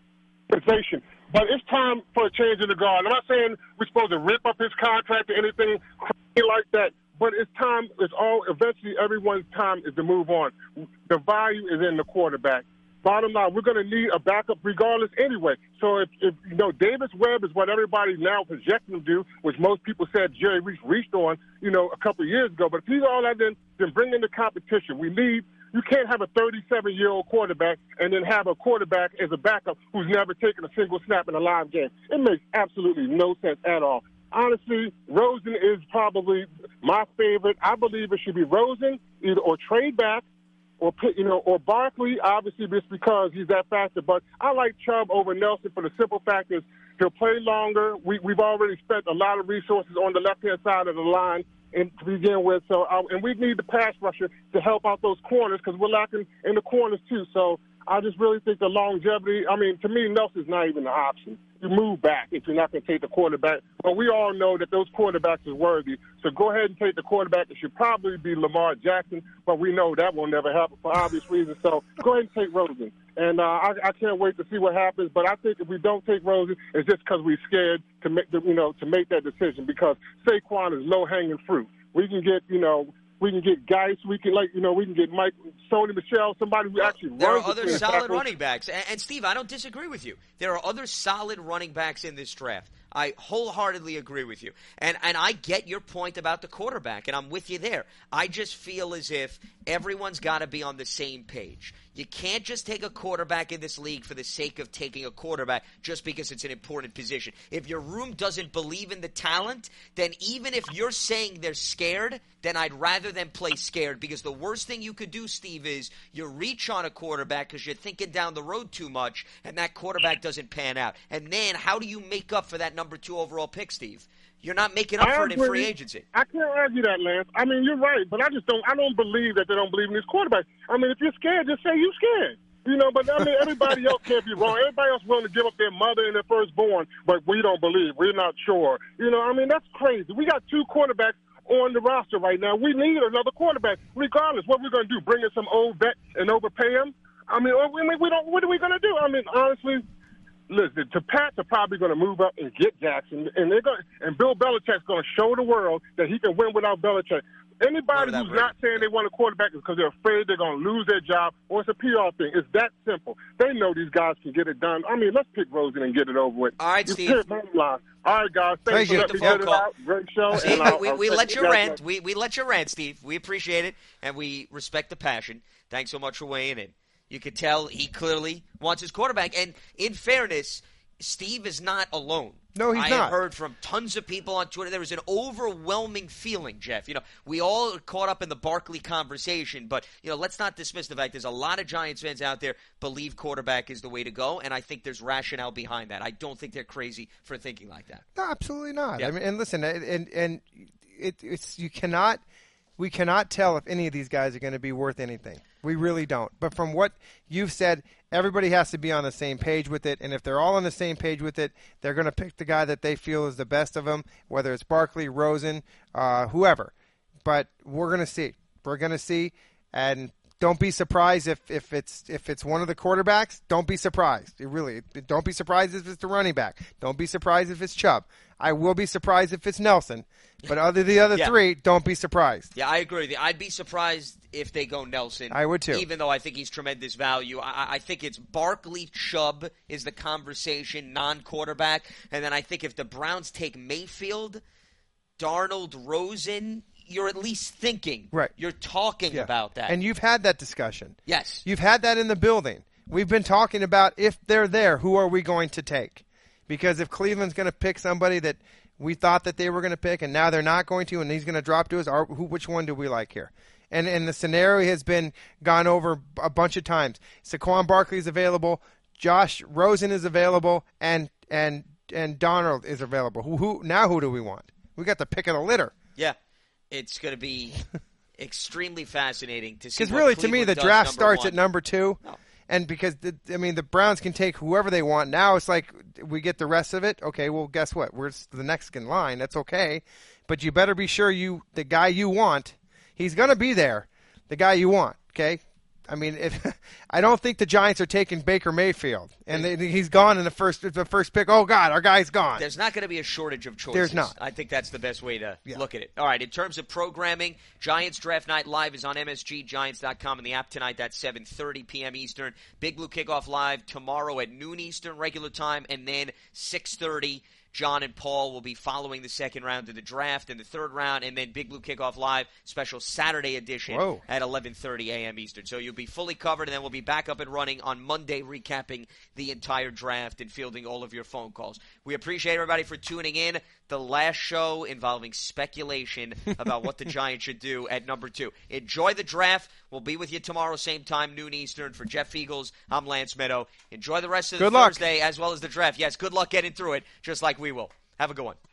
Speaker 8: he's but it's time for a change in the guard. I'm not saying we're supposed to rip up his contract or anything like that, but it's time. Eventually everyone's time is to move on. The value is in the quarterback. Bottom line, we're going to need a backup regardless anyway. So if Davis Webb is what everybody's now projecting to do, which most people said Jerry reached on, a couple of years ago. But if he's all that, then bring in the competition. You can't have a 37-year-old quarterback and then have a quarterback as a backup who's never taken a single snap in a live game. It makes absolutely no sense at all. Honestly, Rosen is probably my favorite. I believe it should be Rosen or trade back. Or Barkley, obviously, just because he's that faster. But I like Chubb over Nelson for the simple fact is he'll play longer. We've already spent a lot of resources on the left-hand side of the line to begin with. So, and we need the pass rusher to help out those corners because we're lacking in the corners too. So I just really think the longevity. I mean, to me, Nelson's not even an option. You move back if you're not going to take the quarterback. But we all know that those quarterbacks are worthy. So go ahead and take the quarterback. It should probably be Lamar Jackson, but we know that will never happen for obvious reasons. So go ahead and take Rosen. And I can't wait to see what happens. But I think if we don't take Rosen, it's just because we're scared to make that decision because Saquon is low-hanging fruit. We can get Geis. We can get Mike, Sony Michel, somebody who actually runs.
Speaker 1: There are other solid running backs. And Steve, I don't disagree with you. There are other solid running backs in this draft. I wholeheartedly agree with you. And I get your point about the quarterback, and I'm with you there. I just feel as if everyone's got to be on the same page. You can't just take a quarterback in this league for the sake of taking a quarterback just because it's an important position. If your room doesn't believe in the talent, then even if you're saying they're scared, then I'd rather them play scared because the worst thing you could do, Steve, is you reach on a quarterback because you're thinking down the road too much and that quarterback doesn't pan out. And then how do you make up for that number 2 overall pick, Steve? You're not making up for it in free agency.
Speaker 8: I can't argue that, Lance. I mean, you're right, but I don't believe that they don't believe in these quarterbacks. I mean, if you're scared, just say you're scared. But I mean, everybody else can't be wrong. Everybody else willing to give up their mother and their firstborn, but we don't believe. We're not sure. I mean, that's crazy. We got 2 quarterbacks on the roster right now. We need another quarterback, regardless. What we're going to do, bring in some old vet and overpay him? I mean, we don't. What are we going to do? I mean, honestly, listen, the Pats are probably going to move up and get Jackson, and Bill Belichick's going to show the world that he can win without Belichick. Anybody who's not saying they want a quarterback is because they're afraid they're going to lose their job, or it's a PR thing. It's that simple. They know these guys can get it done. I mean, let's pick Rosen and get it over with.
Speaker 1: All right, Steve.
Speaker 8: All right, guys. Thanks for letting me get it out. Great show.
Speaker 1: Steve, we let you rant. We let you rant, Steve. We appreciate it, and we respect the passion. Thanks so much for weighing in. You could tell he clearly wants his quarterback. And in fairness, Steve is not alone.
Speaker 2: No, he's not.
Speaker 1: I have heard from tons of people on Twitter. There was an overwhelming feeling, Jeff. You know, we all are caught up in the Barkley conversation, but, you know, let's not dismiss the fact there's a lot of Giants fans out there believe quarterback is the way to go, and I think there's rationale behind that. I don't think they're crazy for thinking like that.
Speaker 2: No, absolutely not.
Speaker 1: Yeah.
Speaker 2: I mean, and listen, we cannot tell if any of these guys are going to be worth anything. We really don't. But from what you've said, everybody has to be on the same page with it. And if they're all on the same page with it, they're going to pick the guy that they feel is the best of them, whether it's Barkley, Rosen, whoever. But we're going to see. We're going to see. And don't be surprised if it's one of the quarterbacks. Don't be surprised. Don't be surprised if it's the running back. Don't be surprised if it's Chubb. I will be surprised if it's Nelson. But the other three, don't be surprised.
Speaker 1: Yeah, I agree with you. I'd be surprised if they go Nelson.
Speaker 2: I would too.
Speaker 1: Even though I think he's tremendous value. I think it's Barkley, Chubb is the conversation, non-quarterback. And then I think if the Browns take Mayfield, Darnold, Rosen, you're at least thinking.
Speaker 2: Right.
Speaker 1: You're talking about that.
Speaker 2: And you've had that discussion.
Speaker 1: Yes.
Speaker 2: You've had that in the building. We've been talking about if they're there, who are we going to take? Because if Cleveland's going to pick somebody that we thought that they were going to pick and now they're not going to and he's going to drop to us, which one do we like here? And the scenario has been gone over a bunch of times. Saquon Barkley is available. Josh Rosen is available. And Darnold is available. Who do we want? We got the pick of the litter.
Speaker 1: Yeah. It's going to be extremely fascinating to see.
Speaker 2: Because really, to me, the draft starts at number 2.
Speaker 1: No.
Speaker 2: And because, the Browns can take whoever they want. Now it's like we get the rest of it. Okay, well, guess what? We're the next in line. That's okay. But you better be sure the guy you want, he's going to be there, the guy you want, okay? I mean, I don't think the Giants are taking Baker Mayfield, and he's gone in the first pick. Oh, God, our guy's gone.
Speaker 1: There's not going to be a shortage of choices.
Speaker 2: There's not.
Speaker 1: I think that's the best way to look at it. All right, in terms of programming, Giants Draft Night Live is on MSGGiants.com and the app tonight. That's 7:30 p.m. Eastern. Big Blue Kickoff Live tomorrow at noon Eastern regular time, and then 6:30. John and Paul will be following the second round of the draft and the third round, and then Big Blue Kickoff Live, special Saturday edition at 11:30 a.m. Eastern. So you'll be fully covered, and then we'll be back up and running on Monday, recapping the entire draft and fielding all of your phone calls. We appreciate everybody for tuning in. The last show involving speculation about what the Giants should do at number 2. Enjoy the draft. We'll be with you tomorrow, same time, noon Eastern. For Jeff Eagles, I'm Lance Meadow. Enjoy the rest of the Thursday as well as the draft. Yes, good luck getting through it, just like we will. Have a good one.